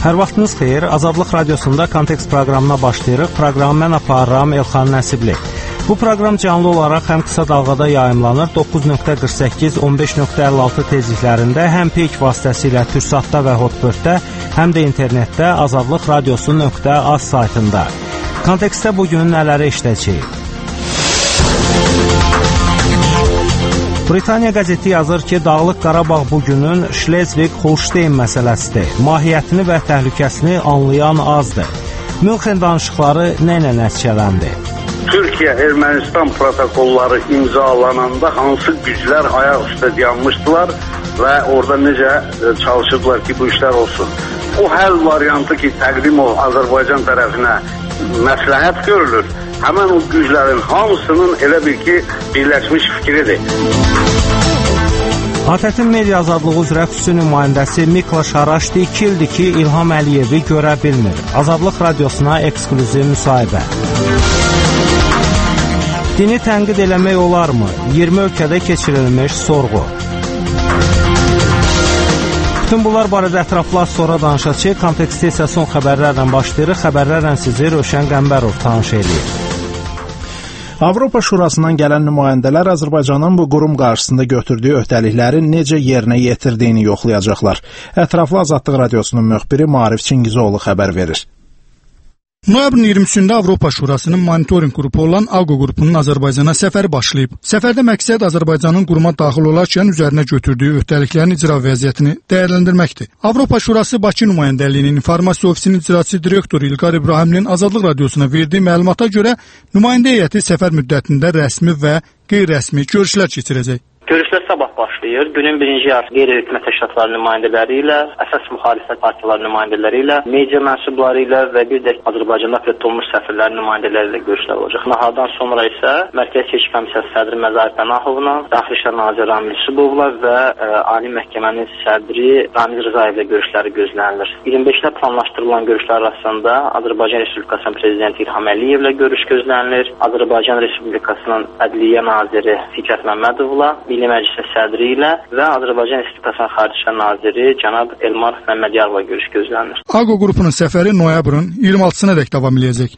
Hər vaxtınız xeyir, Azadlıq Radiosunda Kontekst proqramına başlayırıq. Proqramı mən aparıram Elxan Nəsibli. Bu proqram canlı olaraq həm qısa dalğada yayımlanır, 9.48, 15.56 tezliklərində, həm peyk vasitəsilə Türksatda və Hotbirddə, həm də internetdə azadlıqradiosu.az saytında. Kontekstdə bugün nələri eşidəcəyik? Britaniya qəzeti yazır ki, Dağlıq Qarabağ bugünün Şlezvig-Holşteyn məsələsidir. Mahiyyətini və təhlükəsini anlayan azdır. Münxen danışıqları nə ilə nəticələndi? Türkiyə-Ermənistan protokolları imzalananda hansı güclər ayaq üstə dayanmışdılar və orada necə çalışırdılar ki, bu işlər olsun. O həll variantı ki, təqdim o Azərbaycan tərəfinə məsləhət görülür, həmən o güclərin hamısının elə bil ki, birləşmiş fikridir. ATƏT-in media azadlığı üzrə xüsusi nümayəndəsi Mikla Şaraşdi 2 ildir ki, İlham Əliyevi görə bilmir. Azadlıq Radiosuna eksklüziv müsahibə. Dini tənqid eləmək olarmı? 20 ölkədə keçirilmiş sorğu. Bütün bunlar barədə ətraflı sonra danışacağıq. Kontekstdə isə son xəbərlərlə başlayırıq. Xəbərlərlə sizi Rövşən Qəmbərov tanış edir. Avropa Şurasından gələn nümayəndələr Azərbaycanın bu qurum qarşısında götürdüyü öhdəlikləri necə yerinə yetirdiyini yoxlayacaqlar. Ətraflı Azadlıq Radiosunun müxbiri Maarif Çingizoğlu xəbər verir. Noyabrın 23-də Avropa Şurasının monitorinq qrupu olan AQO qrupunun Azərbaycana səfəri başlayıb. Səfərdə məqsəd Azərbaycanın quruma daxil olarkən üzərinə götürdüyü öhdəliklərin icra vəziyyətini dəyərləndirməkdir. Avropa Şurası Bakı nümayəndəliyinin informasiya ofisinin icraçı direktoru İlqar İbrahimlinin Azadlıq Radiosuna verdiyi məlumata görə nümayəndə heyəti səfər müddətində rəsmi və qeyri-rəsmi görüşlər keçirəcək. Görüşlər sabah başlayır. Günün birinci yarısı qeyri-hökumət təşkilatları nümayəndələri ilə, əsas müxalifət partiyaları nümayəndələri ilə, media mənsubları ilə və bir də Azərbaycanda fəth olunmuş səfirlərin nümayəndələri ilə görüşlər olacaq. Nahardan sonra isə Mərkəzi Seçki Komissiyası sədri Məzahir Pənahovla, Daxili İşlər naziri Ramil Yusubovla və Ali Məhkəmənin sədri Ramiz Rızayevlə görüşləri gözlənilir. 25-də planlaşdırılan görüşlər arasında Azərbaycan Respublikasının prezidenti İlham Əliyevlə görüş gözlənilir. Azərbaycan Respublikasının Ədliyyə naziri Fikrət Məmmədovla, Milli Məclisin sədri ilə və Azərbaycan Respublikasının Xarici İşlər naziri cənab Elmar Məmmədiyarla görüş gözlənilir. AQO qrupunun səfəri noyabrın 26-sına dək davam edəcək.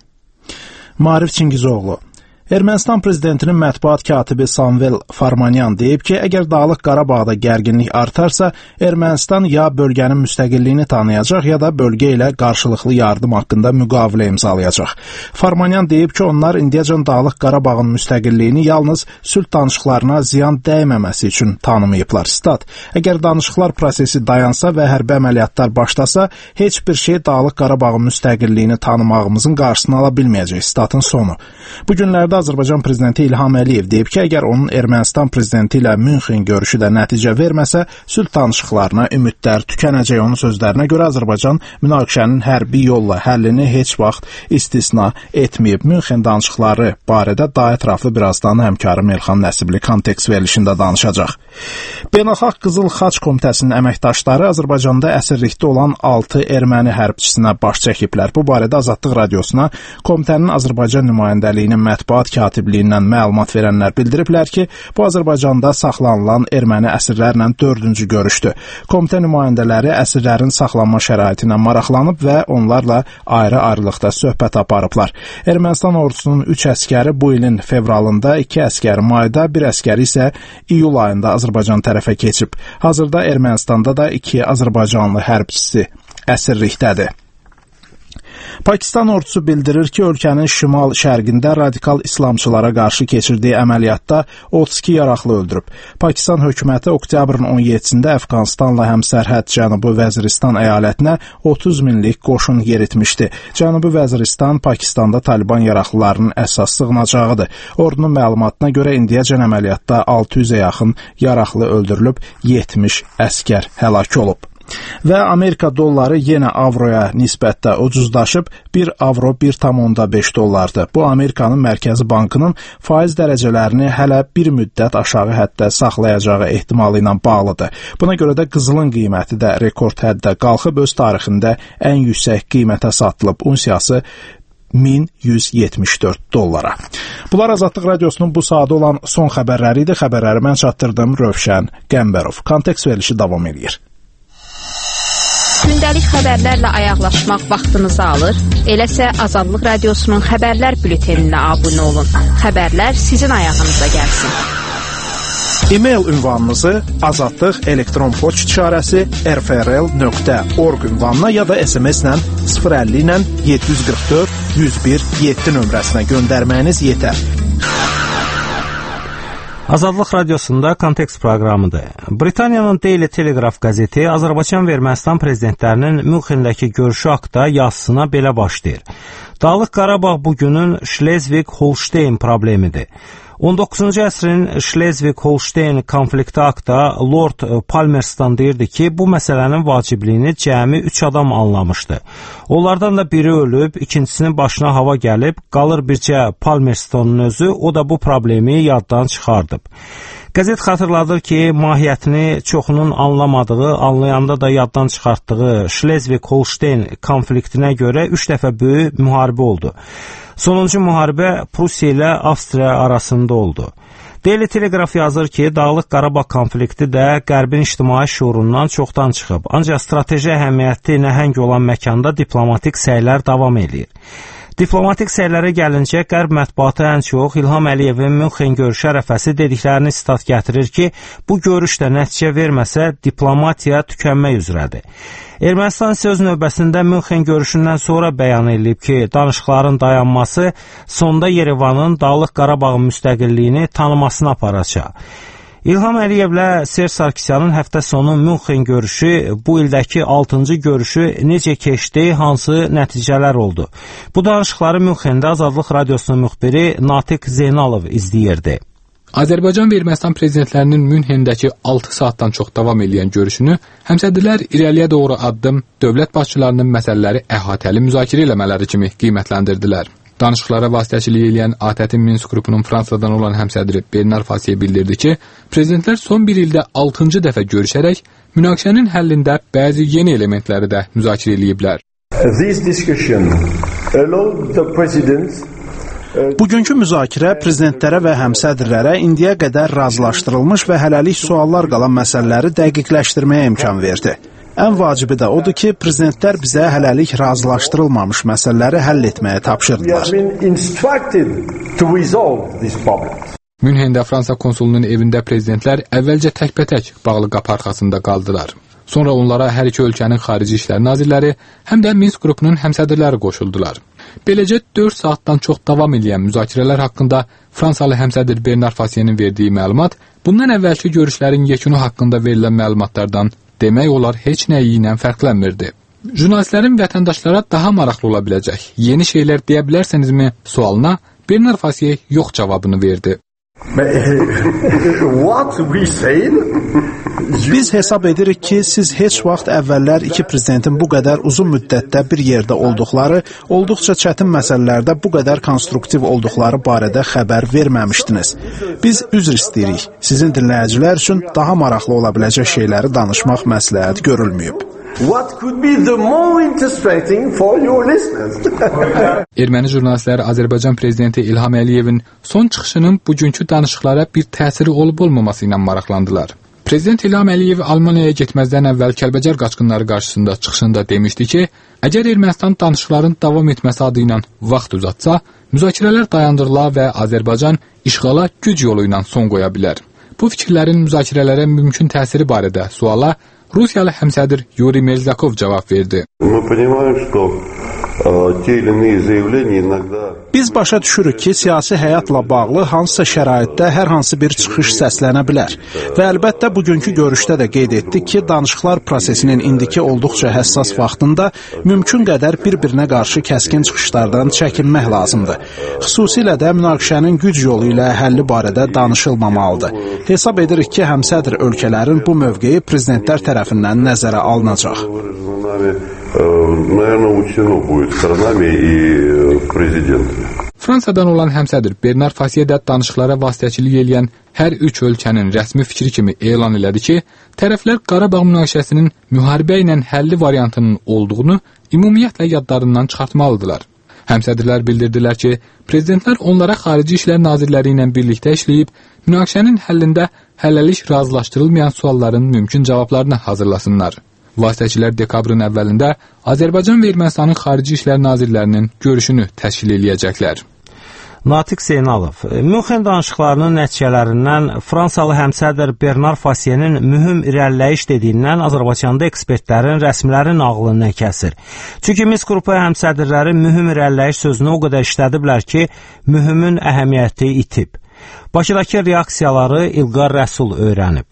Maarif Çingizoğlu. Ermənistan prezidentinin mətbuat katibi Samvel Farmanyan deyib ki, əgər Dağlıq Qarabağda gərginlik artarsa, Ermənistan ya bölgənin müstəqilliyini tanıyacaq, ya da bölgə ilə qarşılıqlı yardım haqqında müqavilə imzalayacaq. Farmanyan deyib ki, onlar indiyəcən Dağlıq Qarabağın müstəqilliyini yalnız sülh danışıqlarına ziyan dəyməməsi üçün tanımayıblar. Stat, əgər danışıqlar prosesi dayansa və hərbi əməliyyatlar başlasa, heç bir şey Dağlıq Qarabağın müstəqilliyini tanımağımızın qarşısını ala bilməyəcək. Statın sonu. Bu günlərdə Azərbaycan prezidenti İlham Əliyev deyib ki, əgər onun Ermənistan prezidenti ilə Münxen görüşü də nəticə verməsə, sülh danışıqlarına ümidlər tükənəcək. Onun sözlərinə görə Azərbaycan münaqişənin hərbi yolla həllini heç vaxt istisna etməyib. Münxen danışıqları barədə daha ətraflı birazdan həmkarım Elxan Nəsibli kontekst verilişində danışacaq. Beynəlxalq Qızıl Xaç Komitəsinin əməkdaşları Azərbaycanda əsirlikdə olan 6 erməni hərbçisinə baş çəkiblər. Bu barədə Azadlıq Radiosuna komitənin Azərbaycan nümayəndəliyinin mətbuat katibliyindən məlumat verənlər bildiriblər ki, bu Azərbaycanda saxlanılan erməni əsirlərlə 4-cü görüşdür. Komitə nümayəndələri əsirlərin saxlanma şəraiti ilə maraqlanıb və onlarla ayrı-ayrılıqda söhbət aparıblar. Ermənistan ordusunun 3 əskəri bu ilin fevralında, 2 əskəri mayda, 1 əskəri isə iyul ayında Azərbaycan tərəfə keçib. Hazırda Ermənistanda da 2 Azərbaycanlı hərbçisi əsirlikdədir. Pakistan ordusu bildirir ki, ölkənin şimal-şərqində radikal İslamçılara qarşı keçirdiyi əməliyyatda 32 yaraqlı öldürüb. Pakistan hökuməti oktyabrın 17-də Əfqanistanla həmsərhəd Cənubi Vəziristan əyalətinə 30 minlik qoşun yeritmişdi. Cənubi Vəziristan Pakistanda Taliban yaraqlılarının əsas sığınacağıdır. Ordunun məlumatına görə indiyəcən əməliyyatda 600-ə yaxın yaraqlı öldürülüb, 70 əskər həlak olub. Və Amerika dolları yenə avroya nisbətdə ucuzlaşıb, 1 avro 1,5 dollardır. Bu, Amerikanın Mərkəzi Bankının faiz dərəcələrini hələ bir müddət aşağı həddə saxlayacağı ehtimalı ilə bağlıdır. Buna görə də qızılın qiyməti də rekord həddə qalxıb, öz tarixində ən yüksək qiymətə satılıb, unsiyası 1174 dollara. Bunlar Azadlıq Radiosunun bu saatı olan son xəbərləri idi. Xəbərləri mən çatdırdım, Rövşən Qəmbərov. Kontekst verilişi davam edir. Gündəlik xəbərlərlə ayaqlaşmaq vaxtınızı alır? Eləsə Azadlıq Radiosunun xəbərlər bülteninə abunə olun. Xəbərlər sizin ayağınıza gəlsin. E-mail ünvanınızı azadlıq elektron poçt işarəsi rfrl.org ünvanına ya da SMS-lə 050 ilə 744 101 7 nömrəsinə göndərməyiniz yetər. Azadlıq Radiosunda Kontekst proqramıdır. Britaniyanın Daily Telegraph qəzeti Azərbaycan və Ermənistan prezidentlərinin Münxendəki görüşü haqqında yazısına belə başlayır. Dağlıq Qarabağ bugünün Şlezvig-Holşteyn problemidir. 19-cu əsrin Şlezvig-Holşteyn konflikti haqqında Lord Palmerston deyirdi ki, bu məsələnin vacibliyini cəmi 3 adam anlamışdı. Onlardan da biri ölüb, ikincisinin başına hava gəlib, qalır bircə Palmerstonun özü, o da bu problemi yaddan çıxardıb. Qəzet xatırladır ki, mahiyyətini çoxunun anlamadığı, anlayanda da yaddan çıxartdığı Şlezvig-Holşteyn konfliktinə görə 3 dəfə böyük müharibə oldu. Sonuncu müharibə Prusiya ilə Avstriya arasında oldu. Daily Telegraph yazır ki, Dağlıq Qarabağ konflikti də Qərbin ictimai şuurundan çoxdan çıxıb, ancaq strateji əhəmiyyətli nəhəng olan məkanda diplomatik səylər davam edir. Diplomatik səylərə gəlincə, Qərb mətbuatı ən çox İlham Əliyevin Münxen görüşü ərəfəsi dediklərini sitat gətirir ki, bu görüş də nəticə verməsə, diplomatiya tükənmək üzrədir. Ermənistan isə öz növbəsində Münxen görüşündən sonra bəyan edib ki, danışıqların dayanması sonda Yerevanın Dağlıq Qarabağın müstəqilliyini tanımasına aparacaq. İlham Əliyevlə Serj Sarkisyanın həftə sonu Münxen görüşü, bu ildəki 6-cı görüşü necə keçdi, hansı nəticələr oldu? Bu danışıqları Münxendə Azadlıq Radiosunun müxbiri Natiq Zeynalov izləyirdi. Azərbaycan və Ermənistan prezidentlərinin Münxendəki 6 saatdan çox davam edən görüşünü həmsədrlər irəliyə doğru addım dövlət başçılarının məsələləri əhatəli müzakirə eləmələri kimi qiymətləndirdilər. Danışıqlara vasitəçilik edən ATƏT-in Minsk qrupunun Fransadan olan həmsədri Bernard Fasiye bildirdi ki, prezidentlər son bir ildə 6-cı dəfə görüşərək münaqişənin həllində bəzi yeni elementləri də müzakirə ediblər. Bugünkü müzakirə prezidentlərə və həmsədrlərə indiyə qədər razılaşdırılmış və hələlik suallar qalan məsələləri dəqiqləşdirməyə imkan verdi. Ən vacibi də odur ki, prezidentlər bizə hələlik razılaşdırılmamış məsələləri həll etməyə tapşırdılar. Münxendə Fransa konsulunun evində prezidentlər əvvəlcə təkbətək bağlı qapı arxasında qaldılar. Sonra onlara hər iki ölkənin xarici işlər nazirləri, həm də Minsk qrupunun həmsədrləri qoşuldular. Beləcə 4 saatdan çox davam edən müzakirələr haqqında Fransalı həmsədr Bernard Fasiyenin verdiyi məlumat, bundan əvvəlki görüşlərin yekunu haqqında verilən məlumatlardan demək olar heç nəyi ilə fərqlənmirdi. Jurnalistlərin vətəndaşlara daha maraqlı ola biləcək yeni şeylər deyə bilərsinizmi sualına Bernard Fasiye yox cavabını verdi. Biz hesab edirik ki, siz heç vaxt əvvəllər iki prezidentin bu qədər uzun müddətdə bir yerdə olduqları, olduqca çətin məsələlərdə bu qədər konstruktiv olduqları barədə xəbər verməmişdiniz. Biz üzr istəyirik. Sizin dinləyicilər üçün daha maraqlı ola biləcək şeyləri danışmaq məsləhət görülməyib. What could be the more interesting for your listeners? Erməni jurnalistləri Azərbaycan prezidenti İlham Əliyevin son çıxışının bugünkü danışıqlara bir təsiri olub-olmaması ilə maraqlandılar. Prezident İlham Əliyev Almaniyaya getməzdən əvvəl Kəlbəcər qaçqınları qarşısında çıxışında demişdi ki, əgər Ermənistan danışıqların davam etməsi adı ilə vaxt uzatsa, müzakirələr dayandırıla və Azərbaycan işğala güc yolu ilə son qoya bilər. Bu fikirlərin müzakirələrə mümkün təsiri barədə suala Rusiyalı həmsədr Yuri Merzakov cavab verdi. Biz başa düşürük ki, siyasi həyatla bağlı hansısa şəraitdə hər hansı bir çıxış səslənə bilər və əlbəttə bugünkü görüşdə də qeyd etdik ki, danışıqlar prosesinin indiki olduqca həssas vaxtında mümkün qədər bir-birinə qarşı kəskin çıxışlardan çəkinmək lazımdır. Xüsusilə də münaqişənin güc yolu ilə həlli barədə danışılmamalıdır. Hesab edirik ki, həmsədr ölkələrin bu mövqeyi prezidentlər tərəfindən nəzərə alınacaq. Fransadan olan həmsədr Bernard Fasiye də danışıqlara vasitəçilik edən hər üç ölkənin rəsmi fikri kimi elan elədi ki, tərəflər Qarabağ münaqişəsinin müharibə ilə həlli variantının olduğunu ümumiyyətlə yadlarından çıxartmalıdırlar. Həmsədrlər bildirdilər ki, prezidentlər onlara xarici işlər nazirləri ilə birlikdə işləyib, münaqişənin həllində hələlik razılaşdırılmayan sualların mümkün cavablarını hazırlasınlar. Vasitəçilər dekabrın əvvəlində Azərbaycan və Ermənistanın Xarici İşlər Nazirlərinin görüşünü təşkil eləyəcəklər. Natiq Zeynalov, Münxen danışıqlarının nəticələrindən Fransalı həmsədr Bernard Fasienin mühüm irəliləyiş dediyindən Azərbaycanda ekspertlərin, rəsmilərin ağlından kəsir. Çünki Minsk qrupu həmsədrləri mühüm irəliləyiş sözünü o qədər işlədiblər ki, mühümün əhəmiyyəti itib. Bakıdakı reaksiyaları İlqar Rəsul öyrənib.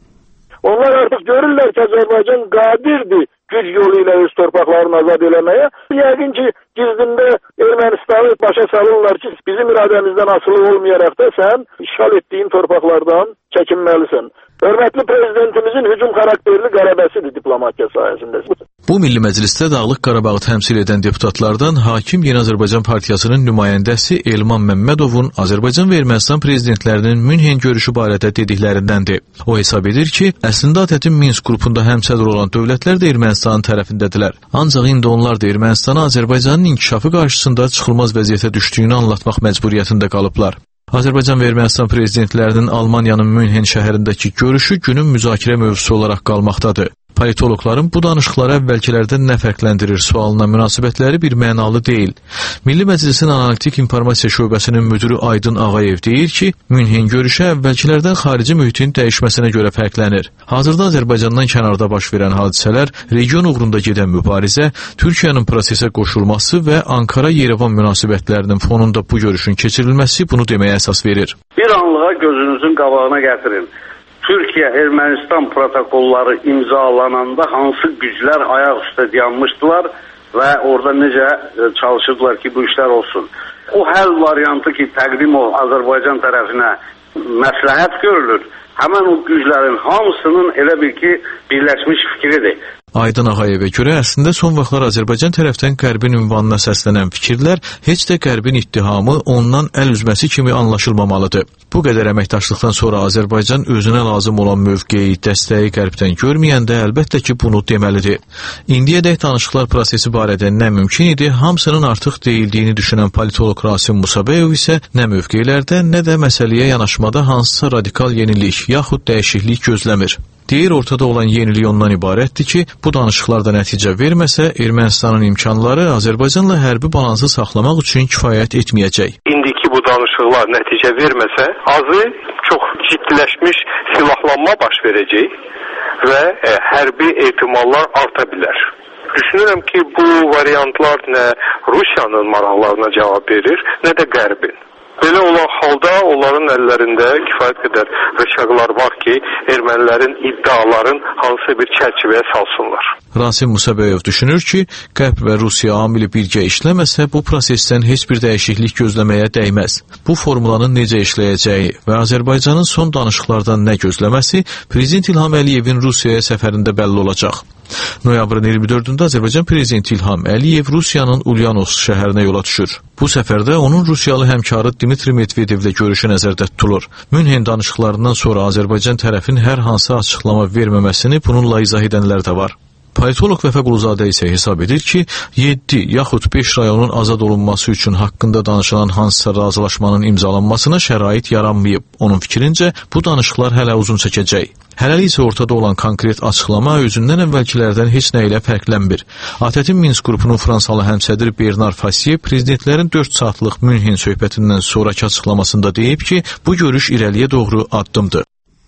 Onlar artıq görürlər ki, Azərbaycan qadirdir güc yolu ilə öz torpaqlarını azad eləməyə. Yəqin ki, gizdində Ermənistanı başa salırlar ki, bizim iradəmizdən asılı olmayaraq da sən işğal etdiyin torpaqlardan çəkinməlisən. Hörmətli prezidentimizin hücum xarakterli qələbəsidir diplomatiya sayəsində. Bu Milli Məclisdə Dağlıq Qarabağı təmsil edən deputatlardan Hakim Yeni Azərbaycan Partiyasının nümayəndəsi Elman Məmmədovun Azərbaycan və Ermənistan prezidentlərinin Münhen görüşü barədə dediklərindəndir. O hesab edir ki, əslində ATƏT-in Minsk qrupunda həmsədr olan dövlətlər də Ermənistanın tərəfindədirlər. Ancaq indi onlar da Ermənistana Azərbaycanın inkişafı qarşısında çıxılmaz vəziyyətə düşdüyünü anlatmaq məcburiyyətində qalıblar. Azərbaycan və Ermənistan prezidentlərinin Almaniyanın Münhen şəhərindəki görüşü günün müzakirə mövzusu olaraq qalmaqdadır. Politologların bu danışıqları əvvəlkilərdən nə fərqləndirir sualına münasibətləri bir mənalı deyil. Milli Məclisin Analitik İnformasiya Şöbəsinin müdürü Aydın Ağayev deyir ki, Münhen görüşü əvvəlkilərdən xarici mühitin dəyişməsinə görə fərqlənir. Hazırda Azərbaycandan kənarda baş verən hadisələr, region uğrunda gedən mübarizə, Türkiyənin prosesə qoşulması və Ankara-Yerevan münasibətlərinin fonunda bu görüşün keçirilməsi bunu deməyə əsas verir. Bir anlığa gözünüzün qabağına gətirin. Türkiyə-Ermənistan protokolları imzalananda hansı güclər ayaq üstə dayanmışdılar və orada necə çalışırdılar ki, bu işlər olsun. O həll variantı ki, təqdim Azərbaycan tərəfinə məsləhət görülür, həmən o güclərin hamısının elə bil ki, birləşmiş fikridir. Aydın Ağayevə görə əslində son vaxtlar Azərbaycan tərəfdən Qərbin ünvanına səslənən fikirlər heç də Qərbin ittihamı ondan əl üzməsi kimi anlaşılmamalıdır. Bu qədər əməkdaşlıqdan sonra Azərbaycan özünə lazım olan mövqeyi, dəstəyi Qərbdən görməyəndə əlbəttə ki, bunu deməlidir. İndiyədək danışıqlar prosesi barədə nə mümkün idi, hamısının artıq deyildiyini düşünən politolog Rasim Musabeyev isə nə mövqelərdə, nə də məsələyə yanaşmada hansısa radikal yenilik yaxud dəyişiklik gözləmir. Deyir, ortada olan yenilik ondan ibarətdir ki, bu danışıqlarda nəticə verməsə, Ermənistanın imkanları Azərbaycanla hərbi balansı saxlamaq üçün kifayət etməyəcək. İndiki bu danışıqlar nəticə verməsə, azı çox ciddiləşmiş silahlanma baş verəcək və hərbi ehtimallar arta bilər. Düşünürəm ki, bu variantlar nə Rusiyanın maraqlarına cavab verir, nə də Qərbin. Belə olan halda onların əllərində kifayət qədər rıçaqlar var ki, ermənilərin iddiaların hansı bir çərçivəyə salsınlar. Rasim Musabeyev düşünür ki, Qərb və Rusiya amili birgə işləməsə, bu prosesdən heç bir dəyişiklik gözləməyə dəyməz. Bu formulanın necə işləyəcəyi və Azərbaycanın son danışıqlardan nə gözləməsi Prezident İlham Əliyevin Rusiyaya səfərində bəlli olacaq. Noyabrın 24-də Azərbaycan Prezidenti İlham Əliyev Rusiyanın Ulyanovsk şəhərinə yola düşür. Bu səfərdə onun Rusiyalı həmkarı Dmitri Medvedevlə görüşü nəzərdə tutulur. Münhen danışıqlarından sonra Azərbaycan tərəfin hər hansı açıqlama verməməsini bununla izah edənlər də var. Politolog Vəfa Quluzadə isə hesab edir ki, 7 yaxud 5 rayonun azad olunması üçün haqqında danışılan hansısa razılaşmanın imzalanmasına şərait yaranmayıb. Onun fikrincə, bu danışıqlar hələ uzun çəkəcək. Hələlik isə ortada olan konkret açıqlama özündən əvvəlkilərdən heç nə ilə fərqlənmir. ATƏT-in Minsk qrupunun Fransalı həmsədri Bernard Fasie prezidentlərin 4 saatlıq Münhen söhbətindən sonraki açıqlamasında deyib ki, bu görüş irəliyə doğru addımdır.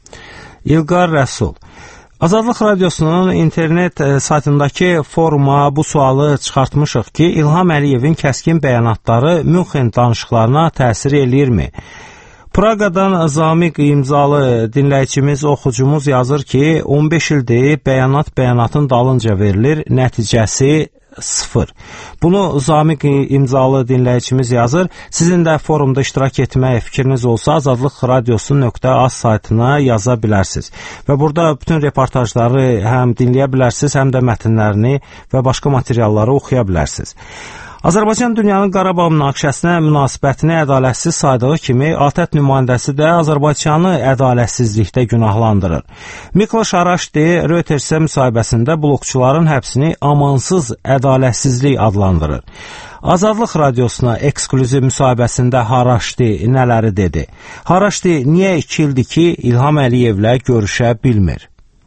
İlqar Rəsul, Azadlıq Radiosunun internet saytındakı foruma bu sualı çıxartmışıq ki, İlham Əliyevin kəskin bəyanatları Münxen danışıqlarına təsir eləyirmi? Praqadan Zamiq imzalı dinləyicimiz, oxucumuz yazır ki, 15 ildir bəyanatın dalınca verilir, nəticəsi 0. Bunu Zamiq imzalı dinləyicimiz yazır. Sizin də forumda iştirak etməyə fikriniz olsa, azadlıqradiosu.az saytına yaza bilərsiniz. Və burada bütün reportajları həm dinləyə bilərsiniz, həm də mətnlərini və başqa materialları oxuya bilərsiniz. Azərbaycan dünyanın Qarabağ münaqişəsinə münasibətini ədalətsiz saydığı kimi, ATƏT nümayəndəsi də Azərbaycanı ədalətsizlikdə günahlandırır. Mikloş Araşdi Reutersə müsahibəsində blokçuların həbsini amansız ədalətsizlik adlandırır. Azadlıq Radiosuna eksklüziv müsahibəsində Haraşdi nələri dedi? Haraşdi niyə 2 ildir ki, İlham Əliyevlə görüşə bilmir?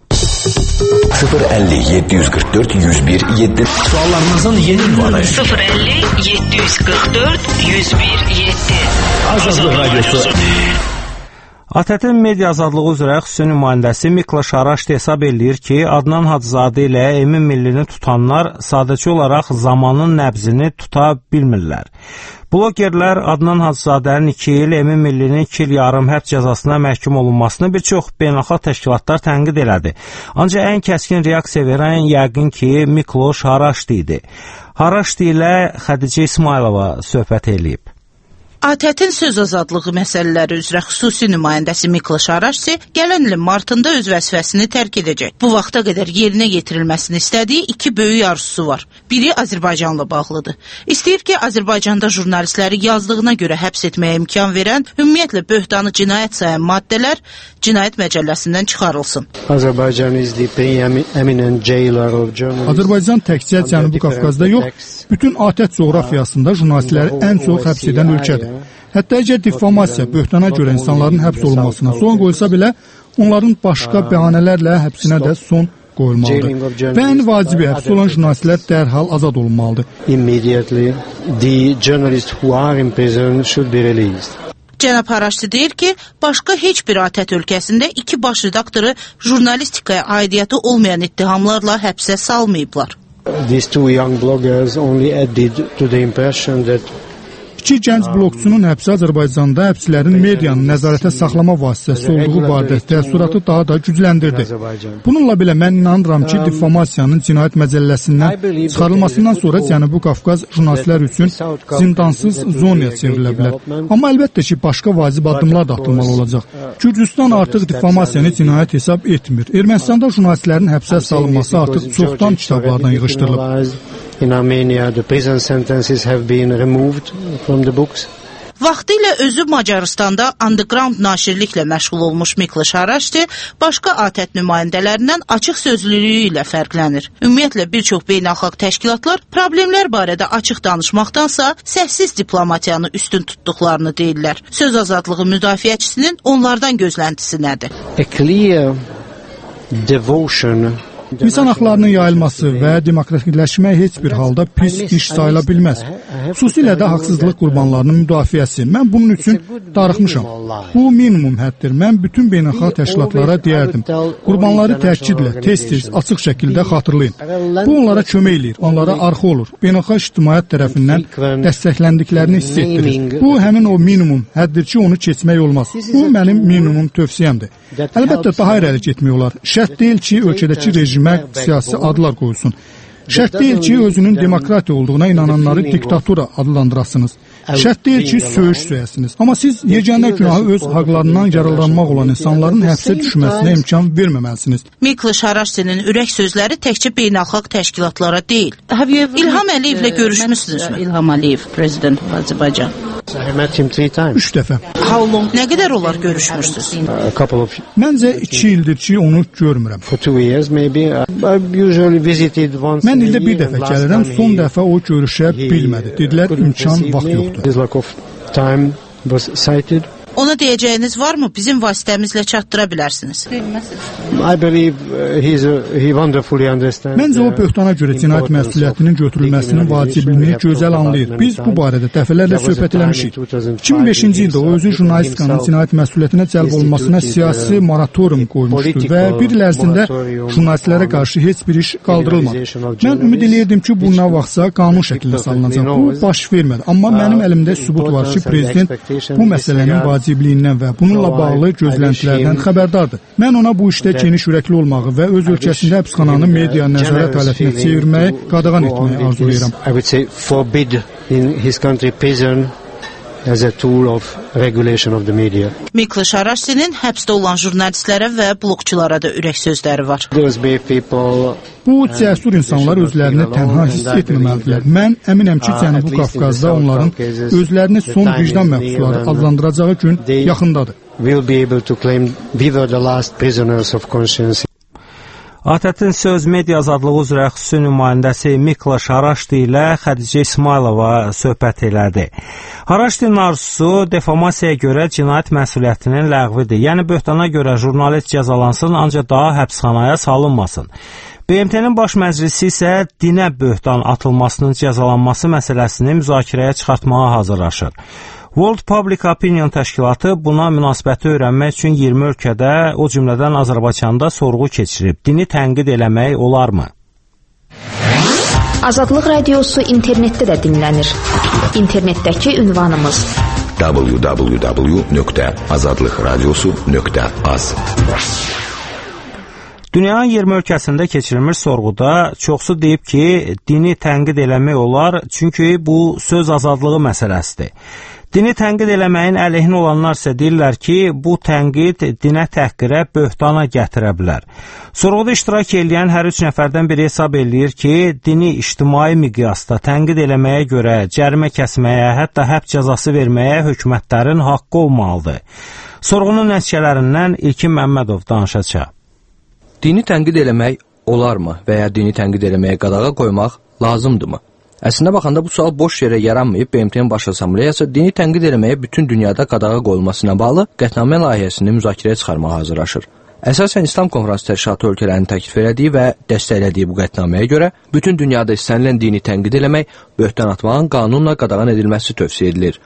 050 744 101 7 suallarınızın yeni ünvanı 050 744 101 7 Azadlıq Radyosu. ATƏT-in media azadlığı üzrə xüsusi nümayəndəsi Mikloş Araşdi hesab eləyir ki, Adnan Hacızadə ilə Emin Millini tutanlar sadəcə olaraq zamanın nəbzini tuta bilmirlər. Blogerlər Adnan Hacızadənin 2 il, Emin Millinin 2 il yarım həbs cəzasına məhkum olunmasını bir çox beynəlxalq təşkilatlar tənqid elədi. Ancaq ən kəskin reaksiya verən yəqin ki, Mikloş Araşdi idi. Araşdi ilə Xədicə İsmailova söhbət eləyib. ATƏT-in söz azadlığı məsələləri üzrə xüsusi nümayəndəsi Mikloş Araşdi gələn ilin martında öz vəzifəsini tərk edəcək. Bu vaxta qədər yerinə yetirilməsini istədiyi 2 böyük arzusu var. Biri Azərbaycanla bağlıdır. İstəyir ki, Azərbaycanda jurnalistləri yazdığına görə həbs etməyə imkan verən, ümumiyyətlə böhtanı cinayət sayan maddələr cinayət məcəlləsindən çıxarılsın. Azərbaycan təkcə Cənubi Qafqazda yox, bütün ATƏT coğrafiyasında jurnalistləri ən çox həbs edən ölkədir. Hətta əgər difamasiya, böhtana görə insanların həbs olunmasına son qoyulsa belə, onların başqa bəhanələrlə həbsinə də son qoyulmalıdır. Və ən vacibi həbs olan jurnalistlər dərhal azad olunmalıdır. Cənab Araşdi deyir ki, başqa heç bir ATƏT ölkəsində 2 baş redaktoru jurnalistikaya aidiyyəti olmayan ittihamlarla həbsə salmayıblar. These two young bloggers only added to the impression that 2 gənc blogçunun həbsi Azərbaycanda həbslərin medianın nəzarətə saxlama vasitəsi olduğu barədə təəssüratı daha da gücləndirdi. Bununla belə mən inanıram ki, difamasiyanın cinayət məcəlləsindən çıxarılmasından sonra Cənubi Qafqaz jurnalistlər üçün zindansız zonaya çevrilə bilər. Amma əlbəttə ki, başqa vacib addımlar da atılmalı olacaq. Gürcüstan artıq difamasiyanı cinayət hesab etmir. Ermənistanda jurnalistlərin həbsə salınması artıq çoxdan kitablardan yığışdırılıb. In Armenia, the prison sentences have been removed from the books. Vaxtilə özü Macaristanda underground naşirliklə məşğul olmuş Mikloş Araşdi başqa ATƏT nümayəndələrindən açıq sözlülüyü ilə fərqlənir. Ümumiyyətlə, bir çox beynəlxalq təşkilatlar problemlər barədə açıq danışmaqdansa səssiz diplomatiyanı üstün tutduqlarını deyirlər. Söz azadlığı müdafiəçisinin onlardan gözləntisi nədir? A clear devotion İnsan haqlarının yayılması və demokratikləşmək heç bir halda pis iş sayıla bilməz. Xüsusilə də haqsızlıq qurbanlarının müdafiəsi. Mən bunun üçün darıxmışam. Bu minimum həddir. Mən bütün beynəlxalq təşkilatlara deyərdim. Qurbanları təkidlə, tez-tez, açıq şəkildə xatırlayın. Bu onlara kömək eləyir, onlara arxa olur. Beynəlxalq ictimaiyyət tərəfindən dəstəkləndiklərini hiss etdirir. Bu həmin o minimum həddir ki, onu keçmək olmaz. Bu mənim minimum tövsiyəmdir. Əlbəttə, daha irəli getmək olar. Şərt deyil ki, ölkədəki rejimə siyasi adlar qoyulsun. Şərt deyil ki, özünün demokratiya olduğuna inananları diktatura adlandırasınız. Şərt deyil ki, söyüş söyəsiniz. Amma siz yeganə günahı öz haqlarından yararlanmaq olan insanların həbsə düşməsinə imkan verməməlisiniz. Mikloş Araşdinin ürək sözləri təkcə beynəlxalq təşkilatlara deyil. İlham Əliyevlə görüşmüsünüzmü? İlham Əliyev, prezident Azərbaycan. 3 dəfə. Nə qədər olar görüşmürsünüz? Məncə 2 ildir ki, onu görmürəm. Mən ildə bir dəfə gəlirəm, son dəfə o görüşə bilmədi. Dedilər, imkan, vaxt yoxdur. Ona deyəcəyiniz varmı? Bizim vasitəmizlə çatdıra bilərsiniz. Məncə o böhtana görə cinayət məsuliyyətinin götürülməsinin vacibliyini gözəl anlayır. Biz bu barədə dəfələrlə söhbət eləmişik. 2005-ci ildə o özü jurnalistikanın cinayət məsuliyyətinə cəlb olunmasına siyasi moratorium qoymuşdu və bir il ərzində jurnalistlərə qarşı heç bir iş qaldırılmadı. Mən ümid eləyirdim ki, bu nə vaxtsa qanun şəklində salınacaq. Bu baş vermədi. Amma mənim əlimdə sübut var ki, prezident bu məsələnin vacibliyindən və bununla bağlı gözləntilərdən xəbərdardır. Mən ona bu işdə geniş ürəkli olmağı və öz ölkəsində həbsxananı media nəzarət alətinə çevirməyi qadağan etməyi arzulayıram. As a tool of regulation of the media. Mikloş Araşdinin həbsdə olan jurnalistlərə və blogçulara da ürək sözləri var. Bu cəsur insanlar özlərini tənha hiss etməməlidirlər. Mən əminəm ki, Cənubi Qafqazda onların özlərini son vicdan məhbusları adlandıracağı gün yaxındadır. ATƏT-in Söz Media Azadlığı üzrə xüsusi nümayəndəsi Mikloş Haraşdi ilə Xədicə İsmailova söhbət elədi. Haraşdinin arzusu deformasiyaya görə cinayət məsuliyyətinin ləğvidir. Yəni böhtana görə jurnalist cəzalansın, ancaq daha həbsxanaya salınmasın. BMT-nin baş məclisi isə dinə böhtan atılmasının cəzalanması məsələsini müzakirəyə çıxartmağa hazırlaşır. World Public Opinion təşkilatı buna münasibəti öyrənmək üçün 20 ölkədə, o cümlədən Azərbaycanda sorğu keçirib. Dini tənqid eləmək olarmı? Azadlıq Radiosu internetdə də dinlənir. İnternetdəki ünvanımız www.azadlıqradiosu.az. Dünyanın 20 ölkəsində keçirilmiş sorğuda çoxsu deyib ki, dini tənqid eləmək olar, çünki bu söz azadlığı məsələsidir. Dini tənqid eləməyin əleyhinə olanlar isə deyirlər ki, bu tənqid dinə təhqirə, böhtana gətirə bilər. Sorğuda iştirak edən hər 3 nəfərdən biri hesab eləyir ki, dini ictimai miqyasda tənqid eləməyə görə cərimə kəsməyə, hətta həbs cəzası verməyə hökumətlərin haqqı olmalıdır. Sorğunun nəticələrindən İlkin Məmmədov danışacaq. Dini tənqid eləmək olarmı və ya dini tənqid eləməyə qadağa qoymaq lazımdırmı? Əslində baxanda bu sual boş yerə yaranmayıb, BMT-nin Baş Assambleyası dini tənqid eləməyə bütün dünyada qadağa qoyulmasına bağlı qətnamə layihəsini müzakirəyə çıxarmağa hazırlaşır. Əsasən İslam Konfransı Təşkilatı ölkələrinin təklif elədiyi və dəstəklədiyi bu qətnaməyə görə bütün dünyada istənilən dini tənqid eləmək, böhtan atmağın qanunla qadağan edilməsi tövsiyə edilir.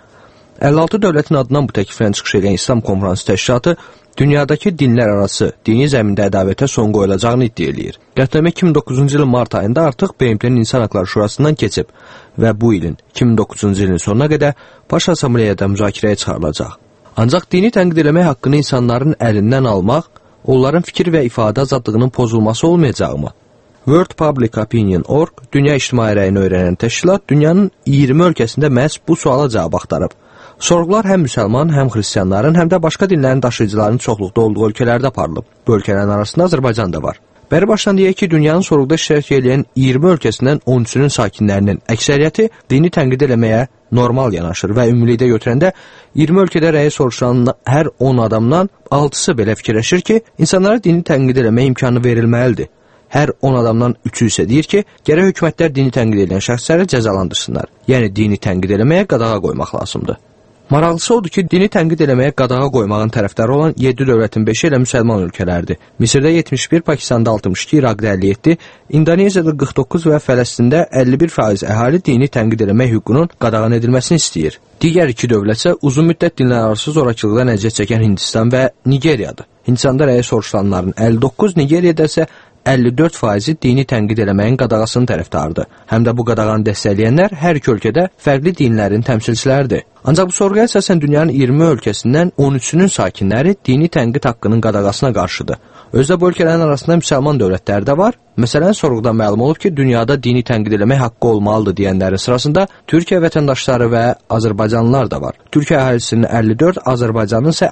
56 dövlətin adından bu təkliflə çıxış edən İslam Konfransı Təşkilatı dünyadakı dinlər arası dini zəmində ədavətə son qoyulacağını iddia eləyir. Qətnamə 2009-cu ilin mart ayında artıq BMT-nin İnsan Haqları Şurasından keçib və bu ilin 2009-cu ilin sonuna qədər Baş Assambleyada müzakirəyə çıxarılacaq. Ancaq dini tənqid eləmək haqqını insanların əlindən almaq, onların fikir və ifadə azadlığının pozulması olmayacaqmı? World Public Opinion.org, Dünya İctimai Rəyini öyrənən təşkilat, dünyanın 20 ölkəsində məhz bu suala cavab axtarıb. Sorğular həm müsəlman, həm xristianların, həm də başqa dinlərin daşıyıcılarının çoxluqda olduğu ölkələrdə aparılıb. Bu ölkələrin arasında Azərbaycan da var. Bəri başdan deyək ki, dünyanın sorğuda iştirak edən 20 ölkəsindən 13-ünün sakinlərinin əksəriyyəti dini tənqid eləməyə normal yanaşır və ümumilikdə götürəndə 20 ölkədə rəyi soruşulan hər 10 adamdan 6-sı belə fikirləşir ki, insanlara dini tənqid eləmək imkanı verilməlidir. Hər 10 adamdan 3-ü isə deyir ki, gərək hökumətlər dini tənqid edən şəxsləri cəzalandırsınlar. Yəni dini tənqid eləməyə qadağa qoymaq lazımdır. Maraqlısı odur ki, dini tənqid eləməyə qadağa qoymağın tərəfdarı olan 7 dövlətin 5-i elə müsəlman ölkələrdir. Misirdə 71, Pakistanda 62, İraqda 57, İndoneziyada 49 və Fələstində 51% əhali dini tənqid eləmək hüququnun qadağan edilməsini istəyir. Digər 2 dövlət isə uzun müddət dinlər arası zorakılıqdan əziyyət çəkən Hindistan və Nigeriyadır. Hindistanda rəyi soruşulanların 59, Nigeriyada isə 54% dini tənqid eləməyin qadağasının tərəfdarıdır. Həm də bu qadağanı dəstəkləyənlər hər iki ölkədə fərqli dinlərin təmsilçiləridir. Ancaq bu sorğuya əsasən dünyanın 20 ölkəsindən 13-ünün sakinləri dini tənqid haqqının qadağasına qarşıdır. Özdə bu ölkələrin arasında müsəlman dövlətləri də var. Məsələn, sorğudan məlum olub ki, dünyada dini tənqid eləmək haqqı olmalıdır deyənlərin sırasında Türkiyə vətəndaşları və Azərbaycanlılar da var. Türkiyə əhalisinin 54, Azərbaycanın isə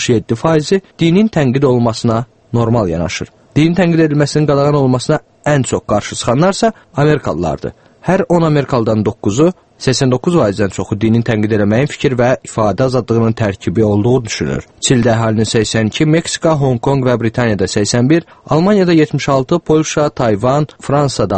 67% dinin tənqid olunmasına normal yanaşır. Dinin tənqid edilməsinin qadağan olmasına ən çox qarşı çıxanlarsa Amerikalılardır. Hər 10 Amerikalıdan 9-u, 89%-dən çoxu dinin tənqid eləməyin fikir və ifadə azadlığının tərkibi olduğu düşünür. Çildə əhalinin 82, Meksika, Hong Kong və Britaniyada 81, Almaniyada 76, Polşa, Tayvan, Fransada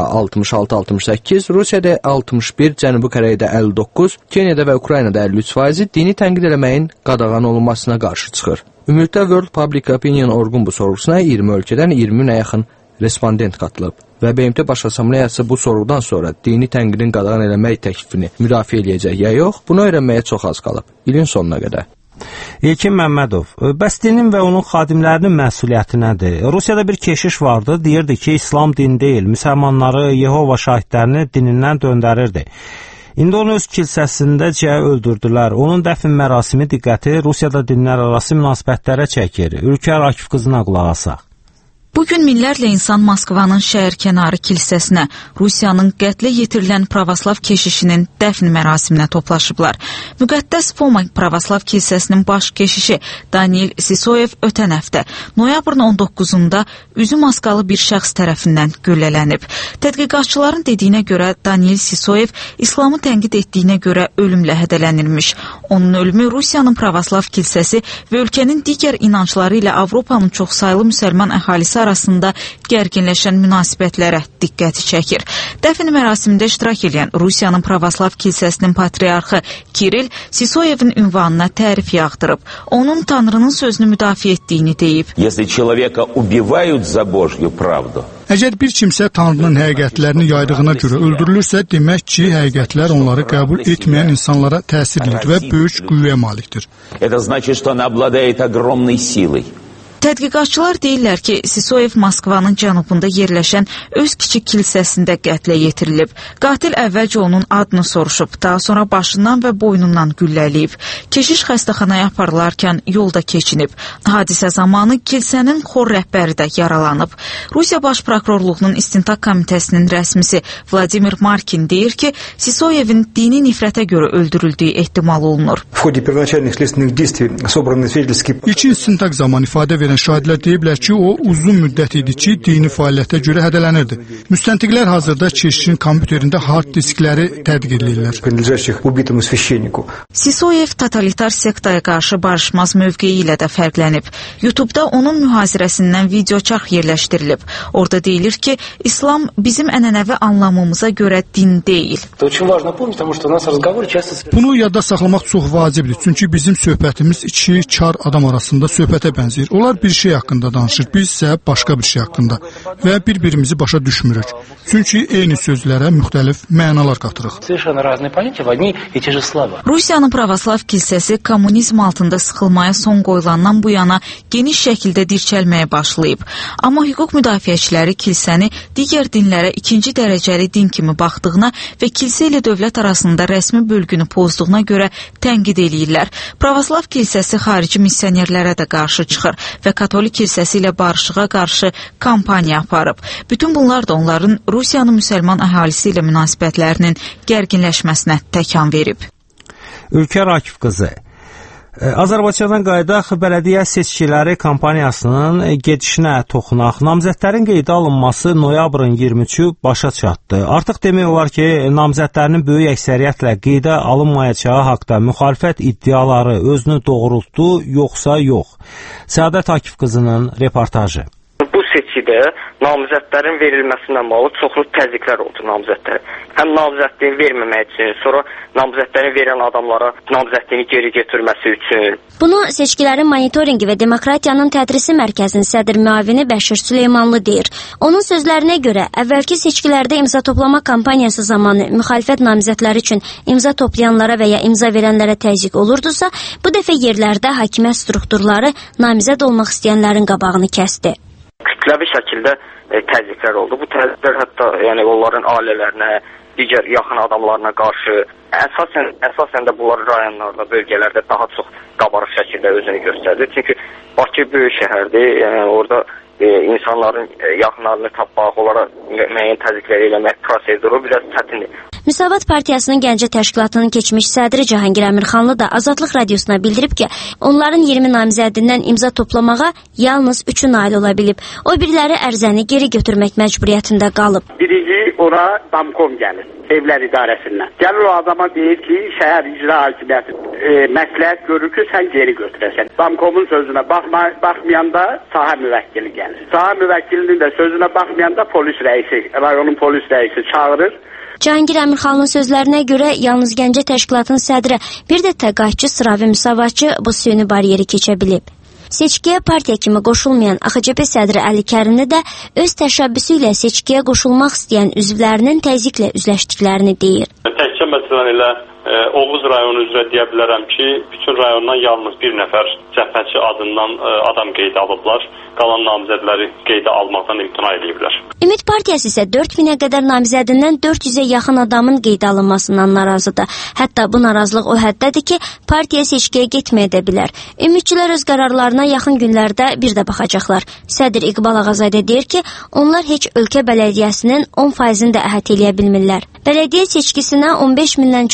66-68, Rusiyada 61, Cənubi Koreyada 59, Keniyada və Ukraynada 53% dini tənqid eləməyin qadağan olunmasına qarşı çıxır. Ümumilikdə World Public Opinion.org-un bu sorğusuna 20 ölkədən 20-nə yaxın respondent qatılıb və BMT Baş Assambleyası bu sorğudan sonra dini tənqidin qadağan eləmək təklifini müdafiə eləyəcək ya yox, bunu öyrənməyə çox az qalıb. İlin sonuna qədər. İlkin Məmmədov, bəs dinin və onun xadimlərinin məsuliyyəti nədir? Rusiyada bir keşiş vardı, deyirdi ki, İslam din deyil, müsəlmanları, Yehova şahidlərini dinindən döndərirdi. İndi onu öz kilsəsindəcə öldürdülər. Onun dəfn mərasimi diqqəti Rusiyada dinlər arası münasibətlərə çəkir. Ülkər Akif qızına qulaq asaq. Bugün minlərlə insan Moskvanın şəhərkənarı kilsəsinə, Rusiyanın qətlə yetirilən pravoslav keşişinin dəfn mərasiminə toplaşıblar. Müqəddəs Foma pravoslav kilsəsinin baş keşişi Daniil Sisoyev ötən həftə, noyabrın 19-unda üzü maskalı bir şəxs tərəfindən güllələnib. Tədqiqatçıların dediyinə görə Daniil Sisoyev İslamı tənqid etdiyinə görə ölümlə hədələnilmiş. Onun ölümü Rusiyanın pravoslav kilsəsi və ölkənin digər inancları ilə Avropanın çoxsaylı müsəlman əhalisi arasında gərginləşən münasibətlərə diqqəti çəkir. Dəfn mərasimində iştirak edən Rusiyanın Pravoslav kilsəsinin patriarxı Kiril Sisoyevin ünvanına tərif yağdırıb. Onun Tanrının sözünü müdafiə etdiyini deyib. Если человека убивают за Божью правду, əgər bir kimsə Tanrının həqiqətlərini yaydığına görə öldürülürsə, demək ki, həqiqətlər onları qəbul etməyən insanlara təsir edir və böyük qüvvəyə malikdir. это значит, что она обладает огромной силой. Tədqiqatçılar deyirlər ki, Sisoyev Moskvanın cənubunda yerləşən öz kiçik kilsəsində qətlə yetirilib. Qatil əvvəlcə onun adını soruşub, daha sonra başından və boynundan güllələyib. Keşiş xəstəxanaya aparılarkən yolda keçinib. Hadisə zamanı kilsənin xor rəhbəri də yaralanıb. Rusiya Baş Prokurorluğunun İstintaq Komitəsinin rəsmisi Vladimir Markin deyir ki, Sisoyevin dini nifrətə görə öldürüldüyü ehtimal olunur. İlkin istintaq zamanı ifadə verən şahidlər deyiblər ki, o uzun müddət idi ki, dini fəaliyyətə görə hədələnirdi. Müstəntiqlər hazırda keşişin kompüterində hard diskləri tədqiq edirlər. Sisoyev totalitar sektaya qarşı barışmaz mövqeyi ilə də fərqlənib. YouTube-da onun mühazirəsindən videoçarx yerləşdirilib. Orada deyilir ki, İslam bizim ənənəvi anlamımıza görə din deyil. Bunu yadda saxlamaq çox vacibdir, çünki bizim söhbətimiz iki kar adam arasında söhbətə bənzəyir. Onlar bir şey haqqında danışır, biz isə başqa bir şey haqqında və bir-birimizi başa düşmürük. Çünki eyni sözlərə müxtəlif mənalar qatırıq. Rusiyanın Pravoslav kilsəsi kommunizm altında sıxılmaya son qoyulandan bu yana geniş şəkildə dirçəlməyə başlayıb. Amma hüquq müdafiəçiləri kilsəni digər dinlərə ikinci dərəcəli din kimi baxdığına və kilsə ilə dövlət arasında rəsmi bölgünü pozduğuna görə tənqid eləyirlər. Pravoslav kilsəsi xarici missionerlərə də qarşı çıxır və Katolik kilsəsi ilə barışığa qarşı kampaniya aparıb. Bütün bunlar da onların Rusiyanın müsəlman əhalisi ilə münasibətlərinin gərginləşməsinə təkan verib. Ülkər Akif qızı, Azərbaycandan qayıdaq bələdiyyə seçkiləri kampaniyasının gedişinə toxunaq. Namzədlərin qeydə alınması noyabrın 23-ü başa çatdı. Artıq demək olar ki, namzədlərinin böyük əksəriyyətlə qeydə alınmayacağı haqda müxalifət iddiaları özünü doğrultdu, yoxsa yox? Səadət Akif qızının reportajı. Bu seçkidə namzədlərin verilməsindən bağlı çoxlu təzyiqlər oldu namzədlərə. Həm namzədliyi verməmək üçün, sonra namzədlərin verən adamlara namzədliyini geri götürməsi üçün. Bunu seçkilərin monitoringi və demokratiyanın tədrisi mərkəzinin sədr müavini Bəşir Süleymanlı deyir. Onun sözlərinə görə, əvvəlki seçkilərdə imza toplama kampaniyası zamanı müxalifət namzədləri üçün imza toplayanlara və ya imza verənlərə təzyiq olurdusa, bu dəfə yerlərdə hakimiyyət strukturları namizəd olmaq istəyənlərin qabağını kəsdi. Kütləvi şəkildə təzyiqlər oldu. Bu təzyiqlər hətta yəni onların ailələrinə, digər yaxın adamlarına qarşı əsasən də bunlar rayonlarda, bölgələrdə daha çox qabarıq şəkildə özünü göstərdi. Çünki Bakı böyük şəhərdir. Yəni orada insanların yaxınlarını tapmaq, onlara müəyyən təzyiqlər eləmək proseduru biraz çətindir. Müsavat Partiyasının Gəncə Təşkilatının keçmiş sədri Cahangir Əmirxanlı da Azadlıq Radiosuna bildirib ki, onların 20 namizədindən imza toplamağa yalnız 3-ü nail ola bilib. O biriləri ərizəni geri götürmək məcburiyyətində qalıb. Birinci ora Damkom gəlir, evlər idarəsindən. Gəlir o adama deyir ki, şəhər icra hakimiyyəti məsləhət görür ki, sən geri götürəsən. Damkomun sözünə baxmayanda sahə müvəkkili gəlir. Sahə müvəkkilinin də sözünə baxmayanda polis rəisi, rayonun polis rəisi çağırır. Cahangir Əmirxanlının sözlərinə görə yalnız Gəncə Təşkilatının sədri, bir də təqaüdçü sıravi müsavatçı bu süni bariyeri keçə bilib. Seçkiyə partiya kimi qoşulmayan AXCP sədri Əli Kərimli də öz təşəbbüsü ilə seçkiyə qoşulmaq istəyən üzvlərinin təzyiqlə üzləşdiklərini deyir. Təkcə məsələn elə Oğuz rayonu üzrə deyə bilərəm ki, bütün rayondan yalnız bir nəfər cəbhəçi adından adam qeydə alıblar. Qalan namizədləri qeydə almaqdan imtina ediblər. Ümid Partiyası isə 4000-ə qədər namizədindən 400-ə yaxın adamın qeydə alınmasından narazıdır. Hətta bu narazılıq o həddədir ki, partiya seçkiyə getməyə də bilər. Ümidçilər öz qərarlarına yaxın günlərdə bir də baxacaqlar. Sədr İqbal Ağazadə deyir ki, onlar heç ölkə bələdiyyəsinin 10%-ni də əhatə eləyə bilmirlər. Bələdiyyə seçkisinə 15 mindən çox namizəd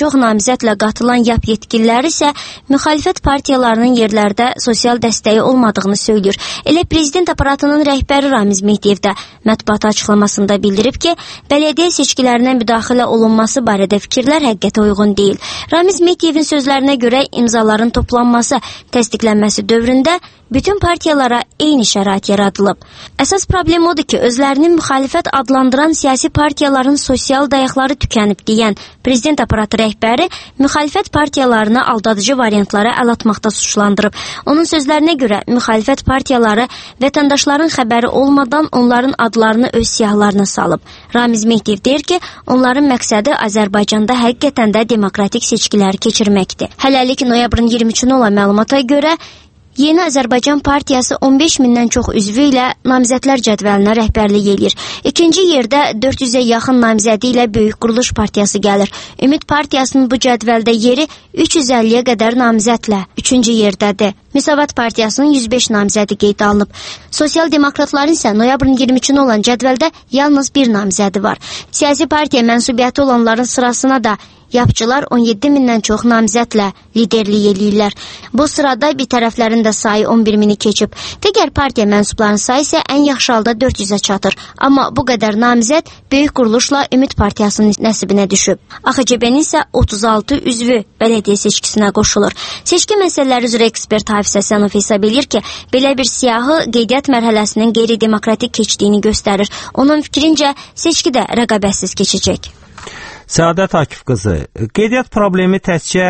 namizədlə qatılan YAP yetkililəri isə müxalifət partiyalarının yerlərdə sosial dəstəyi olmadığını söylür. Elə prezident aparatının rəhbəri Ramiz Mehdiyev də mətbuat açıqlamasında bildirib ki, bələdiyyə seçkilərinə müdaxilə olunması barədə fikirlər həqiqətə uyğun deyil. Ramiz Mehdiyevin sözlərinə görə imzaların toplanması, təsdiqlənməsi dövründə bütün partiyalara eyni şərait yaradılıb. Əsas problem odur ki, özlərinin müxalifət adlandıran siyasi partiyaların sosial dayaqları tükənib deyən prezident aparatı rəhbəri müxalifət partiyalarını aldadıcı variantlara əl atmaqda suçlandırıb. Onun sözlərinə görə müxalifət partiyaları vətəndaşların xəbəri olmadan onların adlarını öz siyahlarına salıb. Ramiz Mehdiyev deyir ki, onların məqsədi Azərbaycanda həqiqətən də demokratik seçkiləri keçirməkdir. Hələlik noyabrın 23-nə olan məlumata görə Yeni Azərbaycan Partiyası 15 mindən çox üzvü ilə namizədlər cədvəlinə rəhbərlik edir. İkinci yerdə 400-ə yaxın namizədi ilə Böyük Quruluş Partiyası gəlir. Ümid Partiyasının bu cədvəldə yeri 350-yə qədər namizədlə 3-cü yerdədir. Müsavat Partiyasının 105 namizədi qeydə alınıb. Sosial demokratların isə noyabrın 23-nə olan cədvəldə yalnız bir namizədi var. Siyasi partiya mənsubiyyəti olanların sırasına da yapçılar 17 mindən çox namizədlə liderlik eləyirlər. Bu sırada bir tərəflərin də sayı 11 mini keçib. Digər partiya mənsublarının sayı isə ən yaxşı halda 400-ə çatır. Amma bu qədər namizəd Böyük Quruluşla Ümid Partiyasının nəsibinə düşüb. AXCB-nin isə 36 üzvü bələdiyyə seçkisinə qoşulur. Seçki məsələləri üzrə ekspert Hafiz Həsənov hesab edir ki, belə bir siyahı qeydiyyat mərhələsinin qeyri-demokratik keçdiyini göstərir. Onun fikrincə, seçki də rəqabətsiz keçəcək. Səadət Akif qızı, qeydiyyat problemi təkcə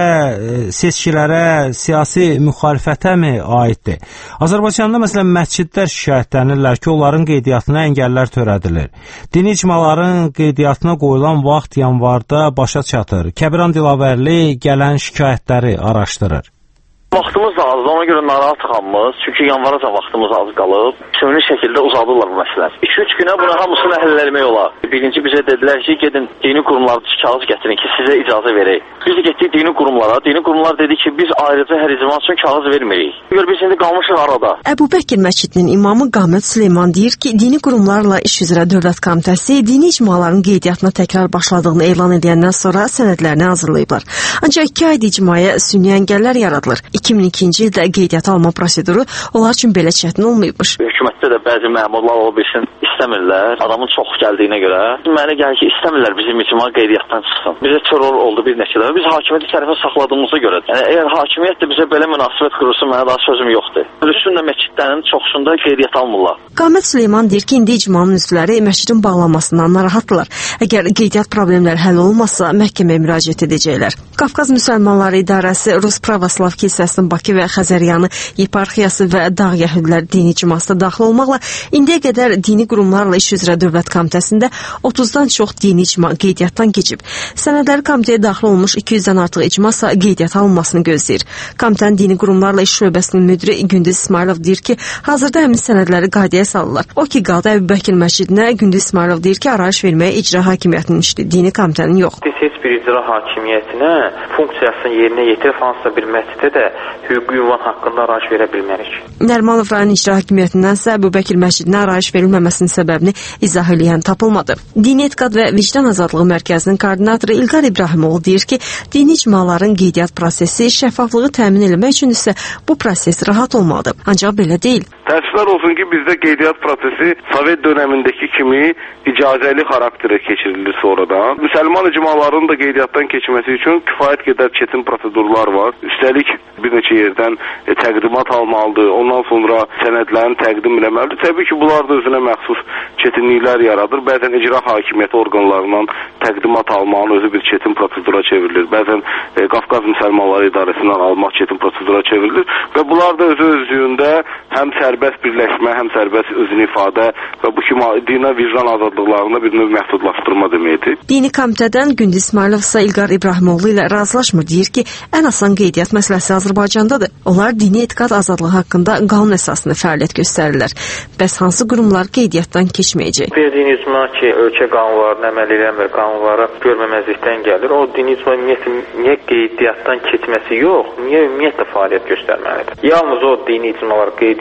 seçkilərə, siyasi müxalifətəmi aiddir? Azərbaycanda məsələn məscidlər şikayətlənirlər ki, onların qeydiyyatına əngəllər törədilir. Dini icmaların qeydiyyatına qoyulan vaxt yanvarda başa çatır. Kəbiran Dilavərli gələn şikayətləri araşdırır. Vaxtımız da azdır, ona görə narahat çıxanmız. Çünki yanvaracan vaxtımız az qalıb. Sümünü şəkildə uzadırlar bu məsələni. 2-3 günə bunu hamısını həll etmək olar. Birinci bizə dedilər ki, gedin dini qurumlarda kağız gətirin ki, sizə icazə verək. Biz getdik dini qurumlara. Dini qurumlar dedi ki, biz ayrıca hər icma üçün kağız vermirik. Biz indi qalmışıq arada. Əbu Bəkir məscidinin imamı Qamət Süleyman deyir ki, dini qurumlarla iş üzrə Dövlət Komitəsi dini icmaların qeydiyyatına təkrar başladığını elan edəndən sonra sənədlərini hazırlayıblar. Ancaq 2 ayda icmaya sünni əngəllər yaradılır. 2002-ci ildə qeydiyyat alma proseduru onlar üçün belə çətin olmayıbmış. Hökumətdə də bəzi məmurlar ola bilsin istəmirlər. Adamın çox gəldiyinə görə. Mənə gəlir ki, istəmirlər bizim icma qeydiyyatdan çıxsın. Bizə terror oldu bir neçə dəfə. Biz hakimiyyəti tərəfə saxladığımıza görə. Yəni əgər hakimiyyət də bizə belə münasibət qurursa, mənə daha sözüm yoxdur. Sünnə məscidlərinin çoxsunda qeydiyyat almırlar. Qamət Süleyman deyir ki, indi icmanın üzvləri məscidin bağlanmasından narahatdırlar. Əgər qeydiyyat problemləri həll olmazsa, məhkəməyə müraciət edəcəklər. Qafqaz Müsəlmanları İdarəsi Rus Pravoslav Kilsəsinin Bakı və Xəzəryanı yeparxiyası və Dağ Yəhudilər dini icmasına daxil olmaqla indiyə qədər dini qurumlarla iş üzrə Dövlət Komitəsində 30-dan çox dini icma qeydiyyatdan keçib. Sənədləri komitəyə daxil olmuş 200-dən artıq icmasa qeydiyyat alınmasını gözləyir. Komitənin dini qurumlarla iş şöbəsinin müdiri Gündüz İsmailov deyir ki, hazırda həmin sənədləri qaydaya salırlar. O ki, qaldı Əbu Bəkir məscidinə, Gündüz İsmailov deyir ki, arayış verməyə icra hakimiyyətinin işdir, dini komitənin yox. Biz heç bir icra hakimiyyətinə funksiyasını yerinə yetirib hansısa bir məscidə də hüquqi ünvan haqqında arayış verə bilmərik. Nərimanov rayon icra hakimiyyətindənsə Əbu Bəkir məscidinə arayış verilməməsinin səbəbini izah eləyən tapılmadı. Dini Etiqad və Vicdan Azadlığı Mərkəzinin koordinatoru İlqar İbrahimoğlu deyir ki, dini icmaların qeydiyyat prosesi şəffaflığı təmin etmək üçün isə bu proses rahat olmalıdır. Ancaq belə deyil. Təəssüflər olsun ki, bizdə qeydiyyat prosesi Sovet dönəmindəki kimi icazəli xarakterə keçirilir sonradan. Müsəlman icmalarının da qeydiyyatdan keçməsi üçün kifayət qədər çətin prosedurlar var. Üstəlik bir neçə yerdən təqdimat almalıdır, ondan sonra sənədlərini təqdim eləməlidir. Təbii ki, bunlar da özünə məxsus çətinliklər yaradır. Bəzən icra hakimiyyəti orqanlarından təqdimat almağın özü bir çətin prosedura çevrilir. Bəzən Qafqaz Müsəlmanları İdarəsindən almaq çətin prosedura çevrilir və bunlar da özü-özlüyündə həm sərbəst birləşmə, həm sərbəst özünü ifadə və bu kimi dinə vicdan azadlıqlarında bir növ məhdudlaşdırma deməkdir. Dini komitədən Gündüz İsmailov isə İlqar İbrahimoğlu ilə razılaşmır, deyir ki, ən asan qeydiyyat məsələsi Azərbaycandadır. Onlar dini etiqad azadlığı haqqında qanun əsasında fəaliyyət göstərirlər. Bəs hansı qurumlar qeydiyyatdan keçməyəcək? Bir dini icma ki, ölkə qanunlarına əməl eləmir, qanunlara görməməzlikdən gəlir. O dini icma niyə qeydiyyatdan keçməsi yox, niyə ümumiyyətlə fəaliyyət göstərməlidir? Yalnız o dini icmalar qeydiyyatdan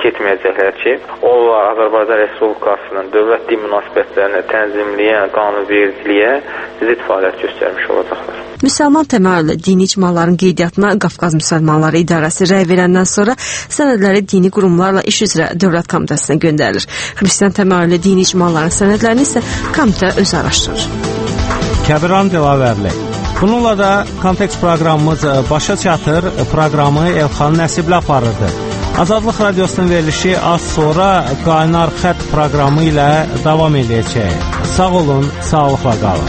getməyəcəklər ki, onlar Azərbaycan Respublikasının dövlət-din münasibətlərini tənzimləyən qanunvericiliyə zidd fəaliyyət göstərmiş olacaqlar. Müsəlman təməllüdü dini icmaların qeydiyyatına Qafqaz Müsəlmanları İdarəsi rəy verəndən sonra sənədləri dini qurumlarla iş üzrə Dövlət Komitəsinə göndərilir. Xristian təməllüdü dini icmaların sənədlərini isə komitə özü araşdırır. Kəbiran Dilavərli. Bununla da Kontekst proqramımız başa çatır. Proqramı Elxan Nəsibli aparırdı. Azadlıq Radiosunun verilişi az sonra Qaynar Xətt proqramı ilə davam edəcək. Sağ olun, sağlıqla qalın.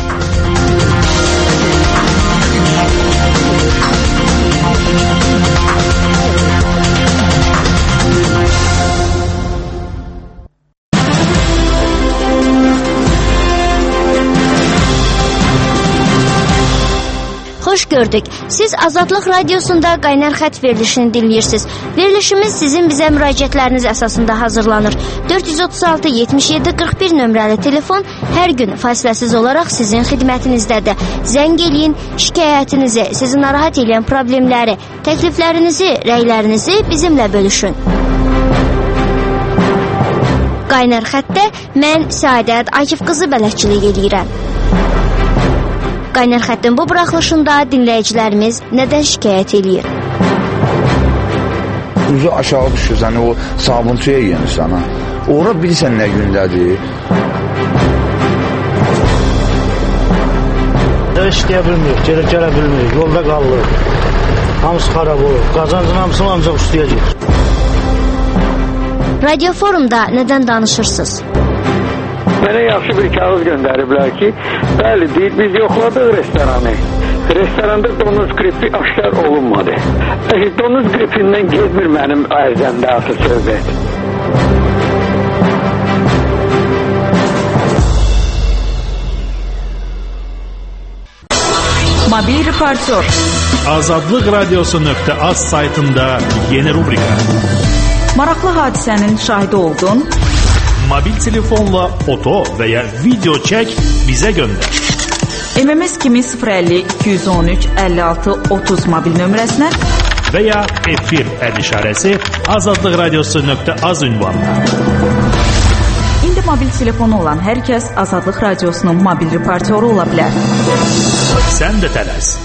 Xoş gördük. Siz Azadlıq Radiosunda Qaynar Xətt verilişini dinləyirsiniz. Verilişimiz sizin bizə müraciətləriniz əsasında hazırlanır. 436-77-41 nömrəli telefon hər gün fasiləsiz olaraq sizin xidmətinizdədir. Zəng eləyin, şikayətinizi, sizi narahat edən problemləri, təkliflərinizi, rəylərinizi bizimlə bölüşün. Qaynar Xəttdə mən Səadət Akif qızı bələdçilik edirəm. Qaynar Xəttin bu buraxılışında dinləyicilərimiz nədən şikayət edir? Uzu aşağı düşür, səni o sabuntuya yenirsən, ha. Ora bilirsən nə gündədir? İşləyə bilmirik, gələ bilmirik, yolda qalırıq. Hamısı xarab olur, qazancın hamısını ancaq üstəyəcək. Radio Forumda nədən danışırsınız? Mənə yaxşı bir kağız göndəriblər ki, bəli, deyir, biz yoxladıq restoranı. Restoranda donuz qripi aşkar olunmadı. Donuz qripindən gezmir mənim ərzəmdə asıl söhbət. Mobil reportör. Azadlıq Radiosu.az saytında yeni rubrika. Maraqlı hadisənin şahidi oldun. Mobil telefonla foto və ya video çək, bizə göndər. MMS kimi 050 213 56 30 mobil nömrəsinə və ya efir işarəsi Azadlıq Radiosu.az ünvanına. İndi mobil telefonu olan hər kəs Azadlıq Radiosunun mobil reportyoru ola bilər. Sən də tələs.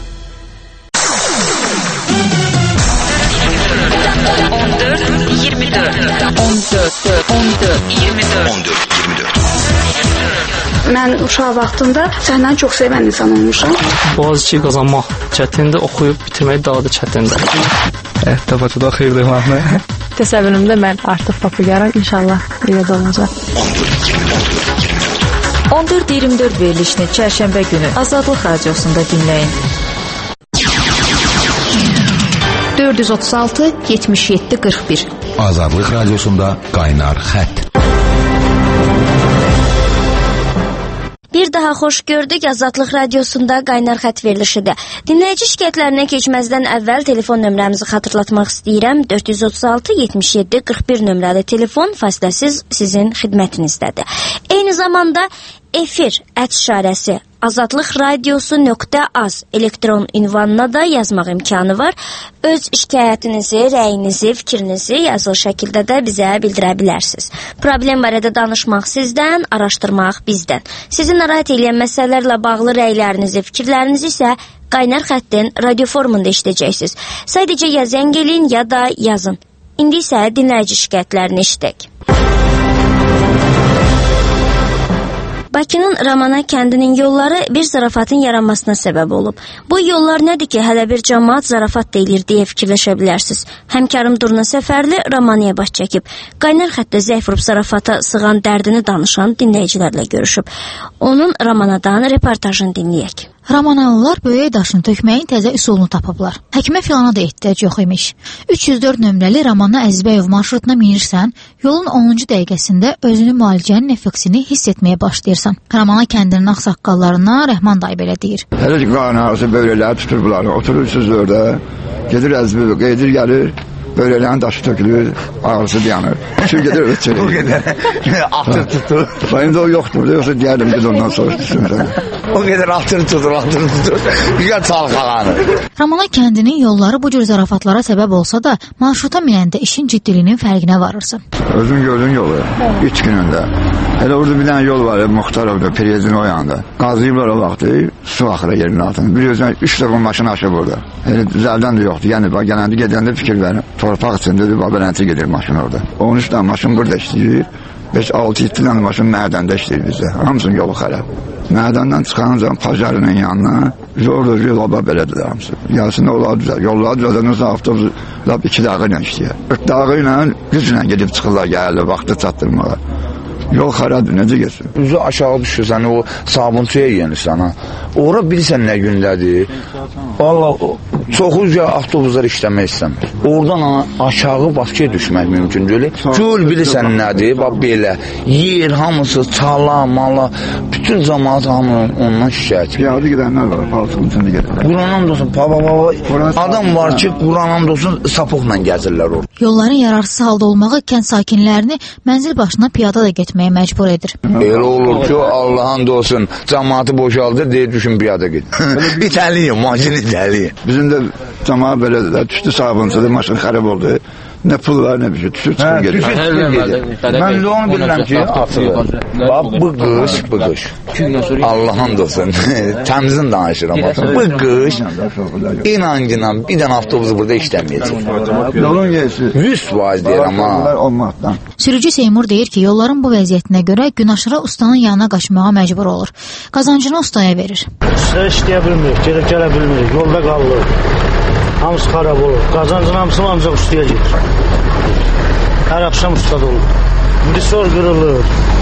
14-24 Mən uşaq vaxtında səhnəni çox sevən insan olmuşam. Boğaziçi qazanmaq çətindir, oxuyub bitirmək daha da çətindir. Həyatda Bakıda xeyirli olmaq. Təsəvvürümdə mən artıq populyarım, inşallah elə də olacaq. 14-24 verilişini çərşənbə günü Azadlıq Radiosunda dinləyin. 436-77-41 Azadlıq Radiosunda Qaynar Xətt. Bir daha xoş gördük. Azadlıq Radiosunda Qaynar Xətt verilişidir. Dinləyici şikayətlərinə keçməzdən əvvəl telefon nömrəmizi xatırlatmaq istəyirəm. 436-77-41 nömrəli telefon fasiləsiz sizin xidmətinizdədir. Eyni zamanda efir @işarəsi azadlıqradiosu.az elektron ünvanına da yazmaq imkanı var. Öz şikayətinizi, rəyinizi, fikrinizi yazılı şəkildə də bizə bildirə bilərsiniz. Problem barədə danışmaq sizdən, araşdırmaq bizdən. Sizi narahat edən məsələlərlə bağlı rəylərinizi, fikirlərinizi isə Qaynar Xəttin radio formunda eşidəcəksiniz. Sadəcə ya zəng eləyin, ya da yazın. İndi isə dinləyici şikayətlərini eşidək. Bakının Ramana kəndinin yolları bir zarafatın yaranmasına səbəb olub. Bu yollar nədir ki, hələ bir cəmaat zarafat deyilir deyə fikirləşə bilərsiniz. Həmkarım Durna Səfərli Ramanaya baş çəkib. Qaynar Xəttdə zəif vurub zarafata sığan dərdini danışan dinləyicilərlə görüşüb. Onun Ramanadan reportajını dinləyək. Ramanalılar böyük daşını tökməyin təzə üsulunu tapıblar. Həkimə filana da ehtiyac yox imiş. 304 nömrəli Ramana Əzbəyov marşrutuna minirsən, yolun 10-cu dəqiqəsində özünü müalicənin effektini hiss etməyə başlayırsan. Ramana kəndinin ağsaqqallarına Rəhman dayı belə deyir. Hələ ki, qanarası böylələr tutur bunları. Oturursunuz orada, gedir Əzbəyov, gedir gəlir. Böylələrin daşı tökülür, ağrısı dayanır. Şu gedir ötürür. O qədər atır tutur. Benim de o yoktur. Yoksa diyerdim biz ondan soruştursun. O qədər atır tutur. Güzel çalxalanır. Ramana kəndinin yolları bu cür zarafatlara səbəb olsa da, marşruta minəndə işin ciddiliyinin fərqinə varırsan. Özün gördüğün yolu 3 günündə. Hele orada bir tane yol var, Muhtarov'da, Priyezin o yanda. Qazıyıblar o vaxtı, su axıra yerin altında. Biliyorsun 3 defa maşını aşıb orada. Hele düzelden de yoktu. Yani bak genelde gedende fikir verin. Torpaq içinde bir belenti gelir maşın orada. 13 tane maşın burada işləyir. 5-6-7 tane maşın mədəndə işləyir bizde. Hamısının yolu xərab. Mədəndən çıxan zaman Pajarının yanına zor yola belədir hamısı. Yasında olar düzel. Yollar düzelden olsa avtobus 2 dağı ilə işləyir. 4 dağı ilə güclə gedib çıxırlar gəlirlər vaxtı çatdırmağa. Yol xarabdır, necə geçsin? Üzü aşağı düşürsən, o sabunçuya yenirsən, ha. Ora bilirsən nə gündədir. Valla çoxu avtobuslar işləmək istəmir. Oradan aşağı Bakıya düşmək mümkündür. Göl bilirsən nədir, bax belə. Yer, hamısı, çala, mala, bütün cəmaat hamı ondan şikayət. Piyada gedənlər var, palçığın içində gedənlər. Quranam olsun, adam var ki, Quranam olsun, sapıqla gəzirlər orada. Yolların yararsız halda olmağı kənd sakinlərini mənzil başına piyada da getməyə məcbur edir. Elə olur ki, Allah'ın olsun, cəmaatı boşaldır, deyir, düşün piyada git. Bir təliyim, maşini təliyim. Bizim də cəmaat belədir də, düşdü sabunçadır, maşın xarab oldu. Ne pul var ne bir şey, düşür çıxır gedir. Ben de onu bilmem ki, atılır. Bak bu qış. Allah'ın olsun, təmizin danışıram. Bu qış, inancına bir dənə avtobusu burada işləməyəcək. Yolun gelsi. 100% deyirəm ha. Sürücü Seymur deyir ki, yolların bu vəziyyətinə görə gün aşırı ustanın yanına qaçmağa məcbur olur. Qazancını ustaya verir. Usta işləyə bilmirik, gedib gələ bilmirik, yolda qalır. Hamısı xarab olur. Qazancın hamısını ancaq ustaya gedir. Hər axşam ustada olur. Risor qırılır.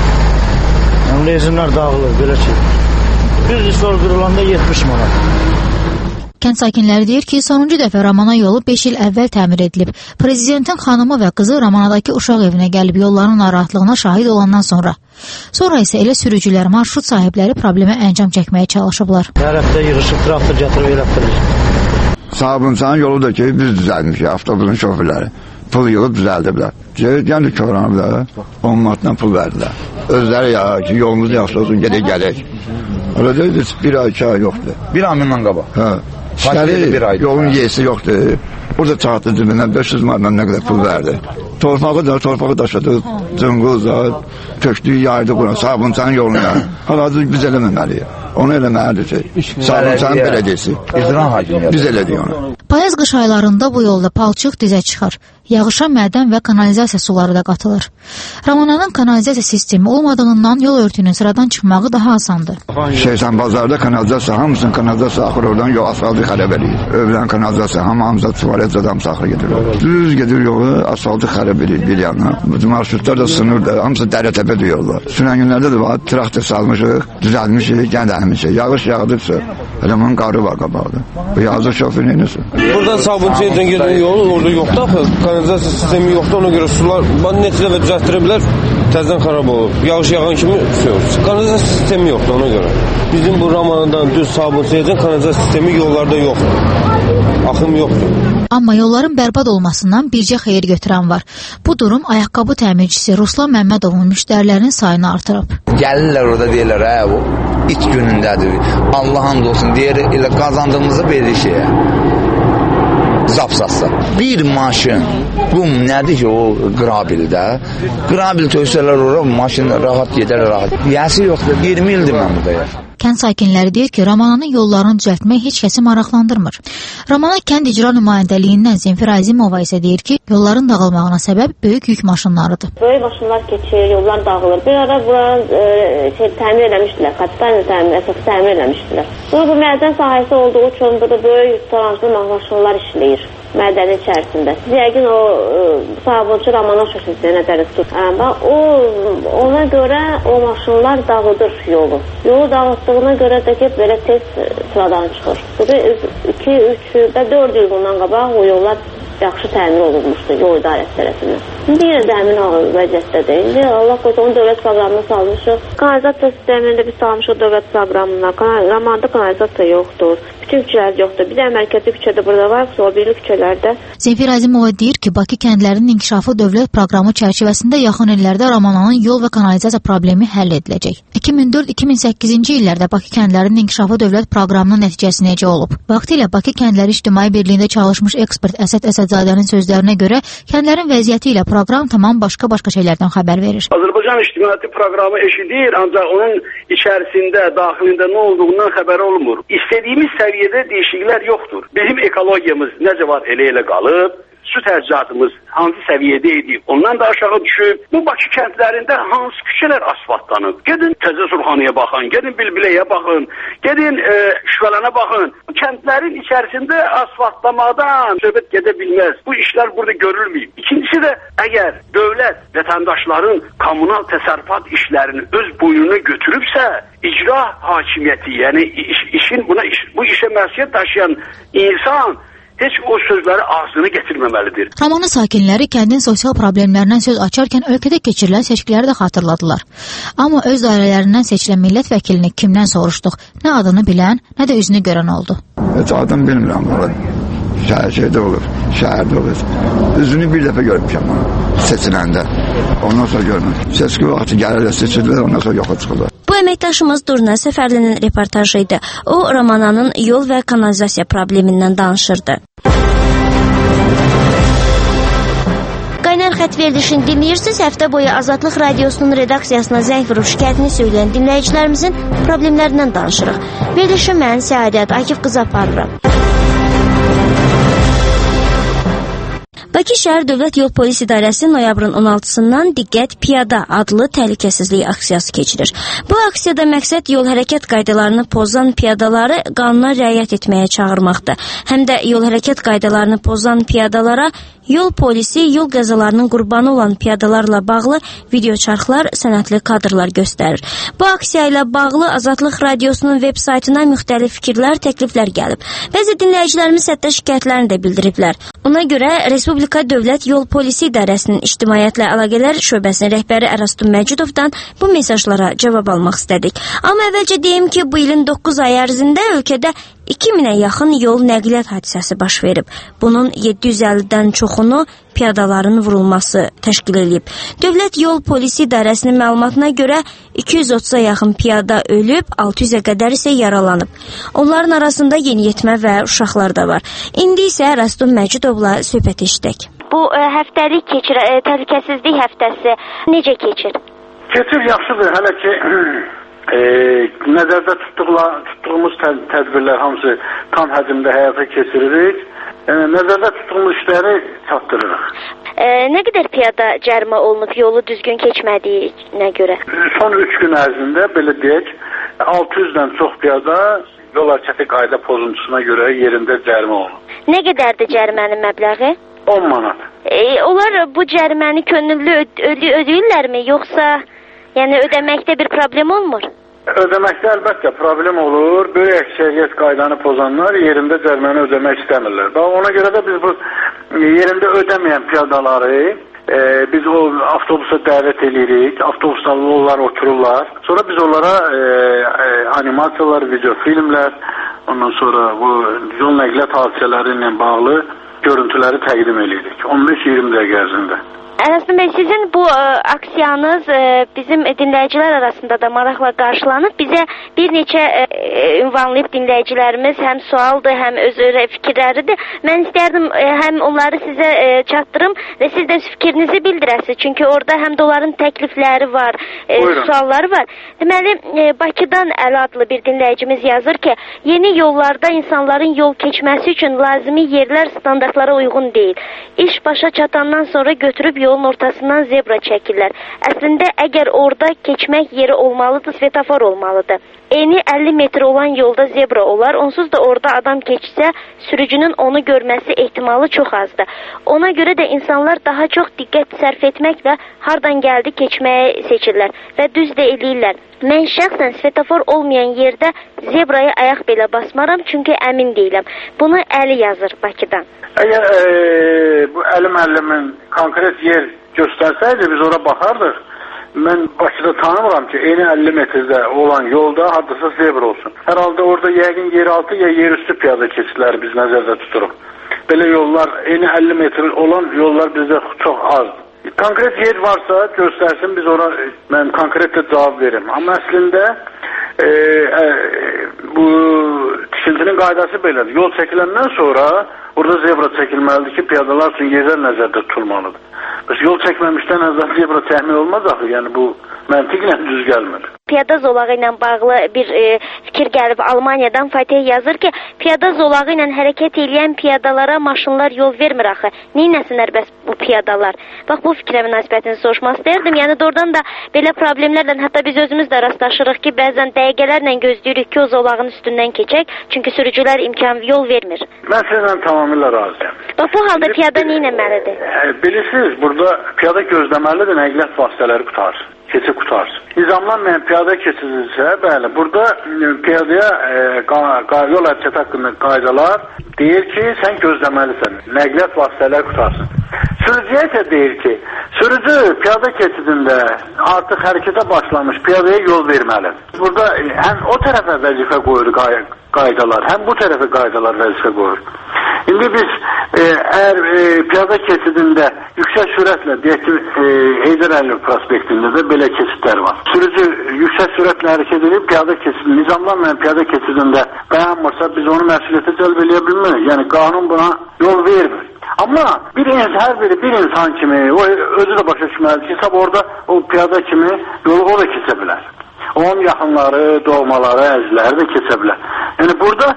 Rezinlər dağılır, belə şey. Bir risor qırılanda 70 manat. Kənd sakinləri deyir ki, sonuncu dəfə Ramana yolu 5 il əvvəl təmir edilib. Prezidentin xanımı və qızı Ramanadakı uşaq evinə gəlib yolların narahatlığına şahid olandan sonra. Sonra isə elə sürücülər, marşrut sahibləri problemə əncam çəkməyə çalışıblar. Hər həftə yığışıb traktor gətirib elətdirir. Sabunçanın yolu da ki, biz düzəlmişik, avtobusun şoförləri. Pul yığıb düzəldiblər. Yəni köranıblar, 10 manatdan pul verdilər. Özləri ya ki, yolumuz yaxşı olsun, gedək gələk. Öyle deyil, 1 ay, 2 ay yoxdur. 1 ayından qabaq. Hə. Yolun yesi yoxdur. Burada çatdı dibindən 500 manatdan nə qədər pul verdi. Torpağı daşıdı, cıngılca, tökdüyü yaydı buna, Sabunçanın yoluna. Hal-hazır biz eləməməliyik. Onu eləməlidir ki, Sabunçanın belediyesi. Biz elədik onu. Payız-qış aylarında bu yolda palçıq dizə çıxar. Yağışa mədən və kanalizasiya suları da qatılır. Ramananın kanalizasiya sistemi olmadığından yol örtüyünün sıradan çıxmağı daha asandır. Şeytan bazarda kanalizasiya, hamısının kanalizasiya axır oradan yol asfaltı xərəb eləyir. Övlən kanalizasiya, hamımıza tuvalet hamısı axır gedir. Düz gedir yolu, asfaltı xərəb eləyir bir yanına. Marşrutlar da sınırdır, hamısı dərə-təpə diyorlar. Sürən günlərdə də var, traktor salmışıq, düzəlmişik, gəndəlmişik. Yağış yağdıqsa, elə bunun qarı var qabaqda. Bu yazıq şoför neynəsin? Buradan Sabunçaya gedən yol orada yoxdur axı. Kanalizasiya sistemi yoxdur, ona görə sular neçə dəfə düzəltdirə bilər, təzədən xarab olur. Yağış yağan kimi kanalizasiya sistemi yoxdur ona görə. Bizim bu Ramanadan düz Sabunçaya kanalizasiya sistemi yollarda yoxdur. Axım yoxdur. Amma yolların bərbad olmasından bircə xeyir götürən var. Bu durum ayaqqabı təmirçisi Ruslan Məmmədovun müştərilərinin sayını artırıb. Gəlirlər orada deyirlər, bu it günündədir. Allah'ın olsun deyir, elə qazandığımızı verir şeyə. Zapsatsa. Bir maşın, qum nədir ki o qrabildə? Qrabil töksələr ora, maşın rahat gedər, rahat. Yəsi yoxdur, 20 ildir mən burada yaşam. Kənd sakinləri deyir ki, Ramananın yollarını düzəltmək heç kəsi maraqlandırmır. Ramana kənd icra nümayəndəliyindən Zemfir Azimova isə deyir ki, yolların dağılmağına səbəb böyük yük maşınlarıdır. Böyük maşınlar keçir, yollar dağılır. Bir ara buranı təmir eləmişdilər, kapital əsas təmir eləmişdilər. Sonra bu mədən sahəsi olduğu üçün burada böyük tolanclı maşınlar işləyir mədənin içərisində. Siz yəqin o Sabunçu Ramana şosesinə nəzərdə tutun. Ona görə o maşınlar dağıdır yolu. Yolu dağıtdığına görə də ki, belə tez sıradan çıxır. Bu da 2, 3 və 4 il bundan qabaq o yollar yaxşı təmin olunmuşdu yol idarəsi tərəfindən. İndi yenə də həmin vəziyyətdədir. İndi Allah qorusun onu dövlət proqramına salmışıq. Kanalizasiya sistemində biz salmışıq dövlət proqramına. Ramanda kanalizasiya yoxdur. Bütün küçələr yoxdur. Bir də mərkəzi küçədə burada var, sonra birli küçələrdə. Zemfir Azimova deyir ki, Bakı kəndlərinin inkişafı dövlət proqramı çərçivəsində yaxın illərdə Ramananın yol və kanalizasiya problemi həll ediləcək. 2004-2008-ci illərdə Bakı kəndlərinin inkişafı dövlət proqramının nəticəsi necə olub? Vaxtilə Bakı Kəndləri İctimai Birliyində çalışmış ekspert Əsəd Əsədzadənin sözlərinə görə kəndlərin vəziyyəti ilə proqram tamam başqa şeylərdən xəbər verir. Azərbaycan İctimaiyyəti proqramı eşidir, ancaq onun içərisində, daxilində nə olduğundan xəbər olmur. İstədiyimiz səviyyədə dəyişikliklər yoxdur. Bizim ekologiyamız necə var elə qalıb. Su təchizatımız hansı səviyyədə idi, ondan da aşağı düşüb. Bu Bakı kəndlərində hansı küçələr asfaltlanıb? Gedin Təzə Sulxanıya baxın, gedin Bilbiləyə baxın, gedin Şüvələnə baxın. Bu kəndlərin içərisində asfaltlamadan söhbət gedə bilməz. Bu işlər burada görülməyib. İkincisi də əgər dövlət vətəndaşların kommunal təsərrüfat işlərini öz boynuna götürübsə, icra hakimiyyəti, yəni bu işə məsuliyyət daşıyan insan heç o sözləri ağzına gətirməməlidir. Ramanın sakinləri kəndin sosial problemlərindən söz açarkən ölkədə keçirilən seçkiləri də xatırladılar. Amma öz dairələrindən seçilən millət vəkilini kimdən soruşduq? Nə adını bilən, nə də üzünü görən oldu. Heç adını bilmirəm. Şəhərdə olur, şəhərdə olur. Üzünü bir dəfə görmüşəm seçiləndə. Ondan sonra görmüşəm. Seçki vaxtı gəlirlər, seçilir, ondan sonra yoxa çıxırlar. Bu əməkdaşımız Durna Səfərlinin reportajı idi. O, Ramananın yol və kanalizasiya problemindən danışırdı. Qaynar xət verilişini dinləyirsiniz. Həftə boyu Azadlıq Radiosunun redaksiyasına zəng vurub şikayətini söyləyən dinləyicilərimizin problemlərindən danışırıq. Verilişi mən Səadət Akif qızı aparıram. Bakı şəhər Dövlət Yol Polis İdarəsi noyabrın 16-sından Diqqət Piyada adlı təhlükəsizlik aksiyası keçirir. Bu aksiyada məqsəd yol hərəkət qaydalarını pozan piyadaları qanuna riayət etməyə çağırmaqdır. Həm də yol hərəkət qaydalarını pozan piyadalara yol polisi yol qəzalarının qurbanı olan piyadalarla bağlı video çarxlar, sənədli kadrlar göstərir. Bu aksiya ilə bağlı Azadlıq Radiosunun veb saytına müxtəlif fikirlər, təkliflər gəlib. Bəzi dinləyicilərimiz hətta şikayətlərini də bildiriblər. Ona görə Respublika Dövlət Yol Polisi İdarəsinin İctimaiyyətlə Əlaqələr Şöbəsinin rəhbəri Ərastum Məcidovdan bu mesajlara cavab almaq istədik. Amma əvvəlcə deyim ki, bu ilin 9 ay ərzində ölkədə 2000-ə yaxın yol nəqliyyat hadisəsi baş verib. Bunun 750-dən çoxunu piyadaların vurulması təşkil edib. Dövlət Yol Polisi İdarəsinin məlumatına görə 230-a yaxın piyada ölüb, 600-ə qədər isə yaralanıb. Onların arasında yeniyetmə və uşaqlar da var. İndi isə Ərastum Məcidovla söhbət eşidək. Bu həftəlik təhlükəsizlik həftəsi necə keçir? Keçir, yaxşıdır. Hələ ki nəzərdə tutduğumuz tədbirlər hamısı tam həcmdə həyata keçiririk. Nəzərdə tutduğumuz işləri çatdırırıq. Nə qədər piyada cərimə olunub yolu düzgün keçmədiyinə görə? Son 3 gün ərzində belə deyək, 600-dən çox piyada yol hərəkəti qayda pozuntusuna görə yerində cərimə olunub. Nə qədərdir cərimənin məbləği? 10 manat. Onlar bu cəriməni könüllü ödəyirlərmi, yoxsa yəni ödəməkdə bir problem olmur? Ödəməkdə əlbəttə problem olur. Böyük əksəriyyət qaydanı pozanlar yerində cəriməni ödəmək istəmirlər. Ona görə də biz bu yerində ödəməyən piyadaları biz o avtobusa dəvət edirik. Avtobusda onlar otururlar. Sonra biz onlara animasiyalar, video filmlər, ondan sonra bu yol nəqliyyat hadisələri ilə bağlı görüntüləri təqdim edirik. 15-20 dəqiqə ərzində. Ərastum bəy, sizin bu aksiyanız bizim dinləyicilər arasında da maraqla qarşılanıb. Bizə bir neçə ünvanlayıb dinləyicilərimiz həm sualdır, həm öz fikirləridir. Mən istərdim həm onları sizə çatdırım və siz də fikrinizi bildirəsiniz. Çünki orada həm də onların təklifləri var, sualları var. Deməli, Bakıdan Əli adlı bir dinləyicimiz yazır ki, yeni yollarda insanların yol keçməsi üçün lazımi yerlər standartlara uyğun deyil. İş başa çatandan sonra götürüb yolun ortasından zebra çəkirlər. Əslində, əgər orada keçmək yeri olmalıdır, svetofor olmalıdır. Eni 50 metr olan yolda zebra olar, onsuz da orada adam keçsə, sürücünün onu görməsi ehtimalı çox azdır. Ona görə də insanlar daha çox diqqət sərf etməklə hardan gəldi keçməyə seçirlər və düz də eləyirlər. Mən şəxsən svetofor olmayan yerdə zebraya ayaq belə basmaram, çünki əmin deyiləm. Bunu Əli yazır Bakıdan. Əgər bu Əli müəllimin konkret yer göstərsəydi, biz ora baxardıq. Mən Bakıda tanımıram ki, eni 50 metrdə olan yolda hardasa zebra olsun. Hər halda orada yəqin yeraltı ya yerüstü piyada keçidləri biz nəzərdə tuturuq. Belə yollar, eni 50 metr olan yollar bizdə çox azdır. Konkret yer varsa göstərsin, biz ona mən konkret də cavab veririm. Amma əslində bu tikintinin qaydası belədir. Yol çəkiləndən sonra orada zebra çəkilməlidir ki, piyadalar üçün yerlər nəzərdə tutulmalıdır. Bəs yol çəkməmişdən əvvəl zebra təmin olmaz axı, yəni bu məntiqlə düz gəlmir. Piyada zolağı ilə bağlı bir fikir gəlib Almaniyadan. Fatih yazır ki, piyada zolağı ilə hərəkət edən piyadalara maşınlar yol vermir axı. Neynəsinlər bəs bu piyadalar? Bax, bu fikrə münasibətini soruşmaq istəyirdim. Yəni doğrudan da belə problemlərlə hətta biz özümüz də rastlaşırıq ki, bəzən dəqiqələrlə gözləyirik ki, o zolağın üstündən keçək. Çünki sürücülər imkan yol vermir. Mən sizlə tamamilə razıyam. Bax, bu halda piyada neynəməlidir? Bilirsiniz, burada piyada gözləməlidir, nəqliyyat vasitələri qutarsın. Keçid qutarsın. Nizamlanmayan piyada keçidirsə, bəli, burada piyadaya yol hərəkəti haqqında qaydalar deyir ki, sən gözləməlisən, nəqliyyat vasitələri qutarsın. Sürücüyə isə deyir ki, sürücü piyada keçidində artıq hərəkətə başlamış piyadaya yol verməli. Burada həm o tərəfə vəzifə qoyur qaydalar, həm bu tərəfə qaydalar vəzifə qoyur. İndi biz əgər piyada keçidində yüksək sürətlə, deyək ki, Heydər Əliyev prospektində də belə keçidlər var. Sürücü yüksək sürətlə hərəkət edib piyada keçidində, nizamlanmayan piyada keçidində dayanmırsa biz onu məsuliyyətə cəlb eləyə bilmirik. Yəni qanun buna yol vermir. Amma hər biri bir insan kimi, o özü də başa düşməlidir ki, orada o piyada kimi yolu o da keçə bilər. Onun yaxınları, doğmaları, əzləri də keçə bilər. Yəni burada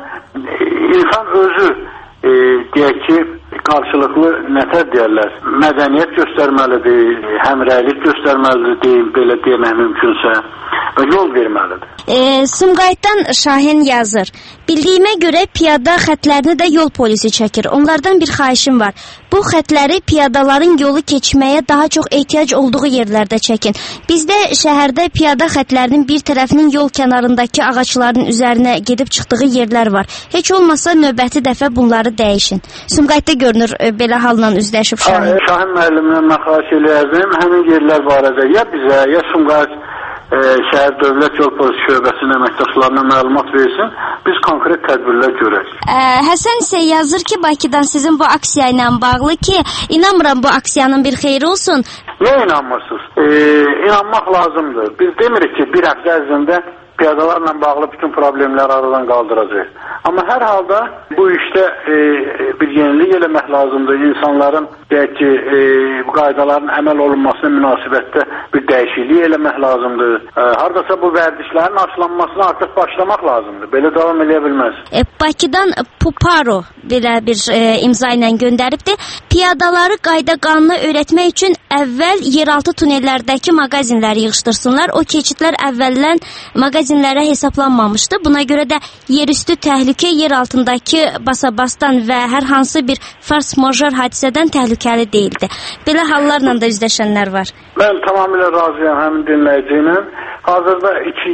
insan özü deyək ki, qarşılıqlı nətər deyərlər, mədəniyyət göstərməlidir, həmrəylik göstərməlidir, belə demək mümkünsə və yol verməlidir. Sumqayıtdan Şahin yazır. Bildiyimə görə piyada xətlərini də yol polisi çəkir. Onlardan bir xahişim var. Bu xətləri piyadaların yolu keçməyə daha çox ehtiyac olduğu yerlərdə çəkin. Bizdə şəhərdə piyada xətlərinin bir tərəfinin yol kənarındakı ağacların üzərinə gedib çıxdığı yerlər var. Heç olmasa növbəti dəfə bunları dəyişin. Sumqayıtda görünür belə halla üzləşib Şahin. Şahin müəllimdən mən xahiş eləyərdim. Həmin yerlər barədə ya bizə, ya Sumqayıt şəhər dövlət yol polisi şöbəsinin əməkdaşlarına məlumat versin, biz konkret tədbirlər görək. Həsən isə yazır ki, Bakıdan sizin bu aksiya ilə bağlı ki, inanmıram bu aksiyanın bir xeyri olsun. Niyə inanmırsınız? İnanmaq lazımdır. Biz demirik ki, bir həftə ərzində piyadalarla bağlı bütün problemləri aradan qaldıracaq. Amma hər halda bu işdə bir yenilik eləmək lazımdır. İnsanların deyək ki, bu qaydaların əməl olunmasına münasibətdə bir dəyişiklik eləmək lazımdır. Hardasa bu vərdişlərin açılanmasına artıq başlamaq lazımdır. Belə davam eləyə bilməz. Bakıdan Puparo belə bir imza ilə göndəribdir. Piyadaları qayda-qanuna öyrətmək üçün əvvəl yeraltı tunellərdəki mağazinləri yığışdırsınlar. O keçidlər əvvəldən mağazinlərə hesablanmamışdı. Buna görə də yerüstü təhlükə yer altındakı basabasdan və hər hansı bir fars major hadisədən təhlükəli deyildi. Belə hallarla da üzləşənlər var. Mən tamamilə razıyam həmin dinləyici ilə. Hazırda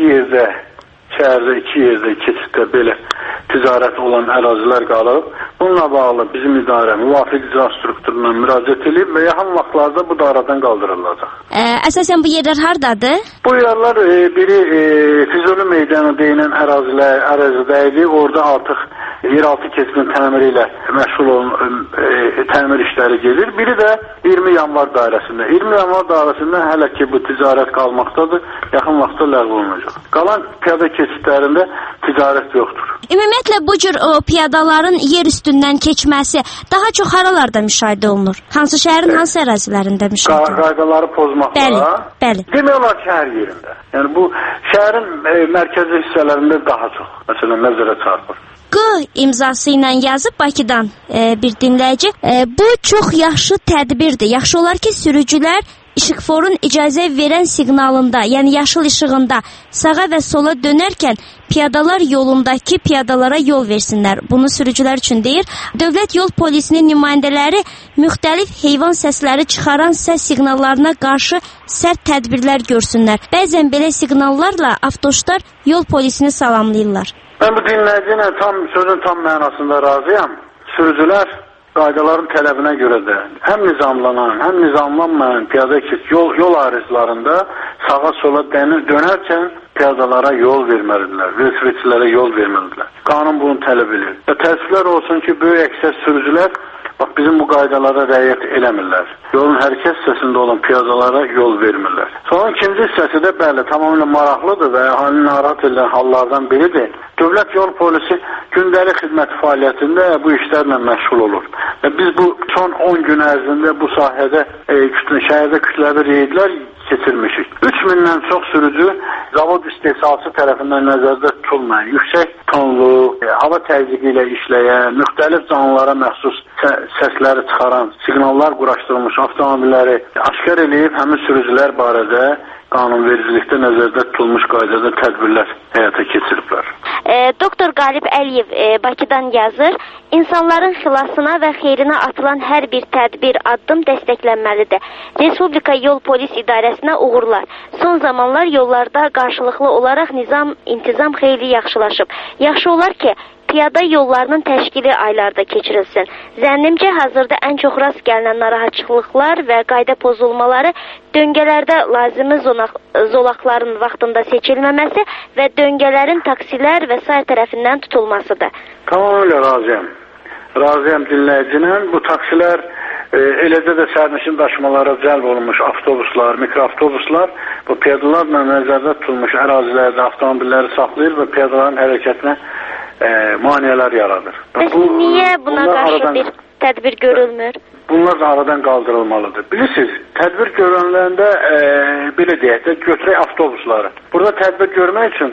şəhərdə iki yerdə keçiddə belə ticarət olan ərazilər qalıb. Bununla bağlı bizim idarə müvafiq icra strukturuna müraciət edib və yaxın vaxtlarda bu da aradan qaldırılacaq. Əsasən bu yerlər hardadır? Bu yerlər biri Füzuli meydanı deyilən ərazidə idi. Orada artıq yeraltı keçidin təmiri ilə məşğul olan təmir işləri gedir. Biri də 20 yanvar dairəsində. 20 yanvar dairəsində hələ ki bu ticarət qalmaqdadır. Yaxın vaxtda ləğv olunacaq. Qalan piyada keçidlərində ticarət yoxdur. Ümumiyyətlə bu cür piyadaların yer üstündən keçməsi daha çox haralarda müşahidə olunur? Hansı şəhərin hansı ərazilərində müşahidə olunur? Qaydaları pozmaqla. Bəli. Demək olar ki, hər yerində. Yəni bu şəhərin mərkəzi hissələrində daha çox, məsələn, nəzərə çarpır. Q imzası ilə yazıb Bakıdan bir dinləyici. Bu çox yaxşı tədbirdir. Yaxşı olar ki, sürücülər İşıqforun icazə verən siqnalında, yəni yaşıl işığında sağa və sola dönərkən piyadalar yolundakı piyadalara yol versinlər. Bunu sürücülər üçün deyir. Dövlət yol polisinin nümayəndələri müxtəlif heyvan səsləri çıxaran səs siqnallarına qarşı sərt tədbirlər görsünlər. Bəzən belə siqnallarla avtoşlar yol polisini salamlayırlar. Mən bu dinləyici ilə sözün tam mənasında razıyam. Sürücülər qaydaların tələbinə görə də həm nizamlanan, həm nizamlanmayan piyada yol ayrıclarında sağa sola dönərkən piyadalara yol verməlidirlər, velosipedçilərə yol verməlidirlər. Qanun bunu tələb edir. Və təəssüflər olsun ki, böyük əksər sürücülər bizim bu qaydalara rəayət eləmirlər. Yolun hərəkət hissəsində olan piyadalara yol vermirlər. Sonra ikinci hissəsi də bəli, tamamilə maraqlıdır və əhalini narahat edən hallardan biridir. Dövlət yol polisi gündəlik xidmət fəaliyyətində bu işlərlə məşğul olur. Və biz bu son 10 gün ərzində bu sahədə şəhərdə kütləvi reydlər keçirmişik. 3000-dən çox sürücü zavod istehsalçı tərəfindən nəzərdə tutulmayan, yüksək tonlu, hava təzyiqi ilə işləyən, müxtəlif canlılara məxsus səsləri çıxaran, siqnallar quraşdırılmış avtomobilləri aşkar eləyib həmin sürücülər barədə qanunvericilikdə nəzərdə tutulmuş qaydada tədbirlər həyata keçiriblər. Doktor Qalib Əliyev Bakıdan yazır, insanların xilasına və xeyrinə atılan hər bir tədbir, addım dəstəklənməlidir. Respublika Yol Polis İdarəsinə uğurlar. Son zamanlar yollarda qarşılıqlı olaraq intizam xeyli yaxşılaşıb. Yaxşı olar ki, piyada yollarının təşkili aylarda keçirilsin. Zənnimcə hazırda ən çox rast gəlinən narahatçılıqlar və qayda pozulmaları döngələrdə lazımi zolaqların vaxtında seçilməməsi və döngələrin taksilər və sair tərəfindən tutulmasıdır. Tamamilə razıyam. Razıyam dinləyicinin. Bu taksilər eləcə də sərnişin daşımalara cəlb olunmuş avtobuslar, mikroavtobuslar bu piyadalarla nəzərdə tutulmuş ərazilərdə avtomobilləri saxlayır və piyadaların hərəkətinə maneələr yaradır. Niyə buna qarşı bir tədbir görülmür? Bunlar da aradan qaldırılmalıdır. Bilirsiniz, tədbir görənlərində belə deyək də, götürək avtobusları. Burada tədbir görmək üçün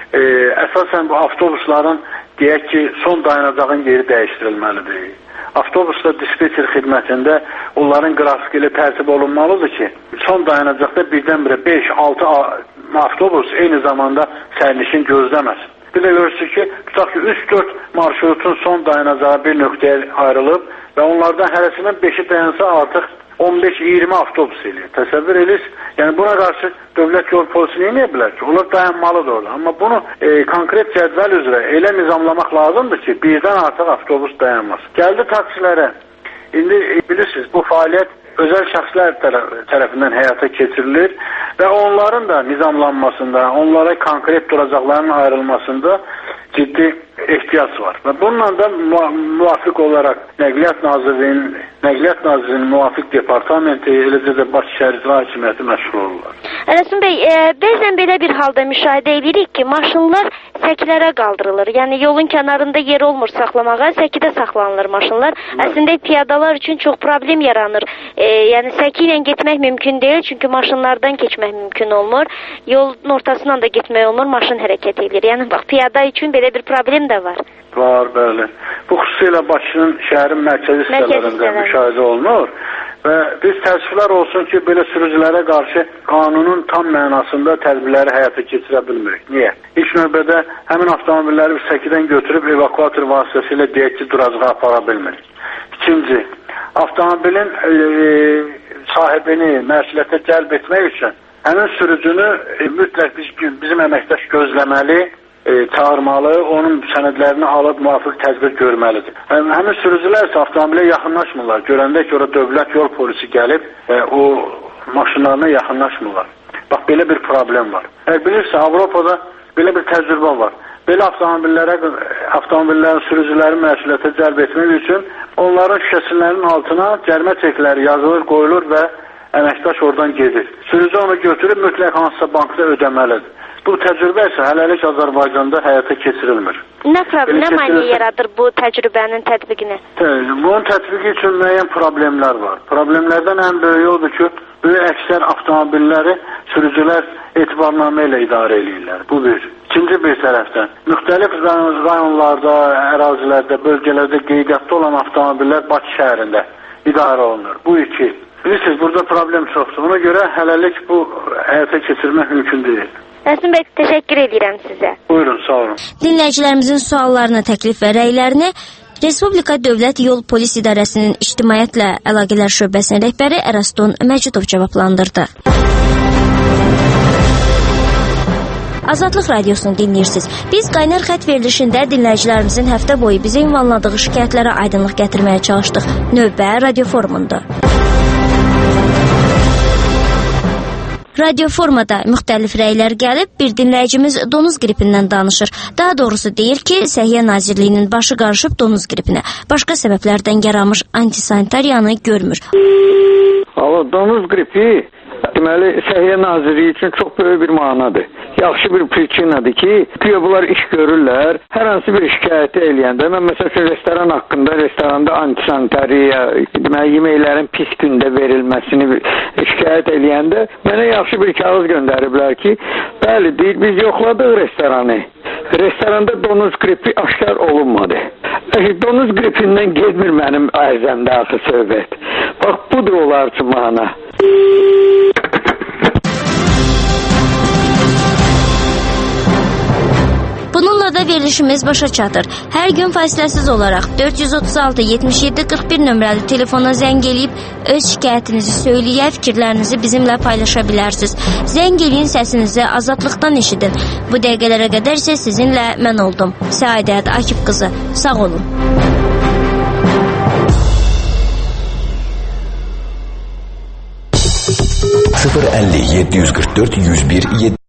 əsasən bu avtobusların deyək ki, son dayanacağın yeri dəyişdirilməlidir. Avtobusda dispetcher xidmətində onların qrafiki ilə tərtib olunmalıdır ki, son dayanacaqda birdən-birə 5-6 avtobus eyni zamanda sərnişin gözləməsin. Bir də görürsünüz ki, tutaq ki, 3-4 marşrutun son dayanacağı bir nöqtəyə ayrılıb və onlardan hərəsindən 5-i dayansa artıq 15-20 avtobus eləyir. Təsəvvür edirsiniz, yəni buna qarşı dövlət yol polisi neyə bilər ki? Onlar dayanmalıdır orada. Amma bunu konkret cədvəl üzrə elə nizamlamaq lazımdır ki, birdən artıq avtobus dayanmaz. Gəldi taksilərə. İndi bilirsiniz, bu fəaliyyət özəl şəxslər tərəfindən həyata keçirilir və onların da nizamlanmasında, onlara konkret duracaqların ayrılmasında ciddi ehtiyac var. Və bununla da müvafiq olaraq Nəqliyyat Nazirliyinin müvafiq departamenti, eləcə də Bakı şəhər icra hakimiyyəti məşğul olurlar. Rəsul bəy, bəzən belə bir halda müşahidə edirik ki, maşınlar səkilərə qaldırılır. Yəni yolun kənarında yer olmur saxlamağa, səkidə saxlanılır maşınlar. Əslində piyadalar üçün çox problem yaranır. Yəni səki ilə getmək mümkün deyil, çünki maşınlardan keçmək mümkün olmur. Yolun ortasından da getmək olmur, maşın hərəkət edir. Yəni bax, piyada üçün belə bir problem də var. Var, bəli. Bu xüsusilə Bakının şəhərin mərkəzi hissələrində müşahidə olunur və biz təəssüflər olsun ki, belə sürücülərə qarşı qanunun tam mənasında tədbirləri həyata keçirə bilmirik. Niyə? İlk növbədə həmin avtomobilləri bir səkidən götürüb evakuator vasitəsilə deyək ki, duracağa apara bilmirik. İkinci, avtomobilin sahibini məsuliyyətə cəlb etmək üçün həmin sürücünü mütləq bizim əməkdaş gözləməli, çağırmalı, onun sənədlərini alıb müvafiq tədbir görməlidir. Həmin sürücülər isə avtomobilə yaxınlaşmırlar. Görəndə ki, orada dövlət yol polisi gəlib o maşınlarına yaxınlaşmırlar. Bax, belə bir problem var. Bilirsə, Avropada belə bir təcrübə var. Belə avtomobillərin sürücüləri məsuliyyətə cəlb etmək üçün onların şüşəsinlərinin altına cərimə çekləri yazılır, qoyulur və əməkdaş oradan gedir. Sürücü onu götürüb mütləq hansısa bankda ödəməlidir. Bu təcrübə isə hələlik Azərbaycanda həyata keçirilmir. Nə maneə yaradır bu təcrübənin tətbiqini? Bunun tətbiqi üçün müəyyən problemlər var. Problemlərdən ən böyüyü odur ki, böyük əksər avtomobilləri sürücülər etibarnamə ilə idarə edirlər. Bu bir. İkinci bir tərəfdən, müxtəlif rayonlarda, ərazilərdə, bölgələrdə qeydiyyatda olan avtomobillər Bakı şəhərində idarə olunur. Bu iki. Bilirsiniz, burada problem çoxdur. Ona görə hələlik bu həyata keçirmək mümkün deyil. Rəsul bəy, təşəkkür edirəm sizə. Buyurun, sağ olun. Dinləyicilərimizin suallarını, təklif və rəylərini Respublika Dövlət Yol Polis İdarəsinin İctimaiyyətlə Əlaqələr Şöbəsinin rəhbəri Əraston Məcudov cavablandırdı. Azadlıq Radiosunu dinləyirsiniz. Biz qaynar xətt verilişində dinləyicilərimizin həftə boyu bizə ünvanladığı şikayətlərə aydınlıq gətirməyə çalışdıq. Növbə radio forumundur. Radio formada müxtəlif rəylər gəlib, bir dinləyicimiz donuz qripindən danışır. Daha doğrusu deyir ki, Səhiyyə Nazirliyinin başı qarışıb donuz qripinə. Başqa səbəblərdən yaranmış antisanitariyanı görmür. Donuz qripi deməli Səhiyyə Nazirliyi üçün çox böyük bir manadır. Yaxşı bir prичинаdır ki, güya bunlar iş görürlər. Hər hansı bir şikayəti eləyəndə, mən məsələn restoran haqqında, restoranda antisanitariya, deməli yeməklərin pis gündə verilməsini şikayət eləyəndə mənə yaxşı bir kağız göndəriblər ki, bəli, deyir, biz yoxladıq restoranı. Restoranda donuz qripi aşkar olunmadı. Donuz qripindən getmir mənim ərzəmdə axı söhbət. Bax, budur onlar üçün mana. Bununla da verilişimiz başa çatır. Hər gün fasiləsiz olaraq 436-77-41 nömrəli telefona zəng eləyib öz şikayətinizi söyləyə, fikirlərinizi bizimlə paylaşa bilərsiniz. Zəng eləyin, səsinizi azadlıqdan eşidin. Bu dəqiqələrə qədər isə sizinlə mən oldum. Səadət Akif qızı. Sağ olun. ...050 744 101 7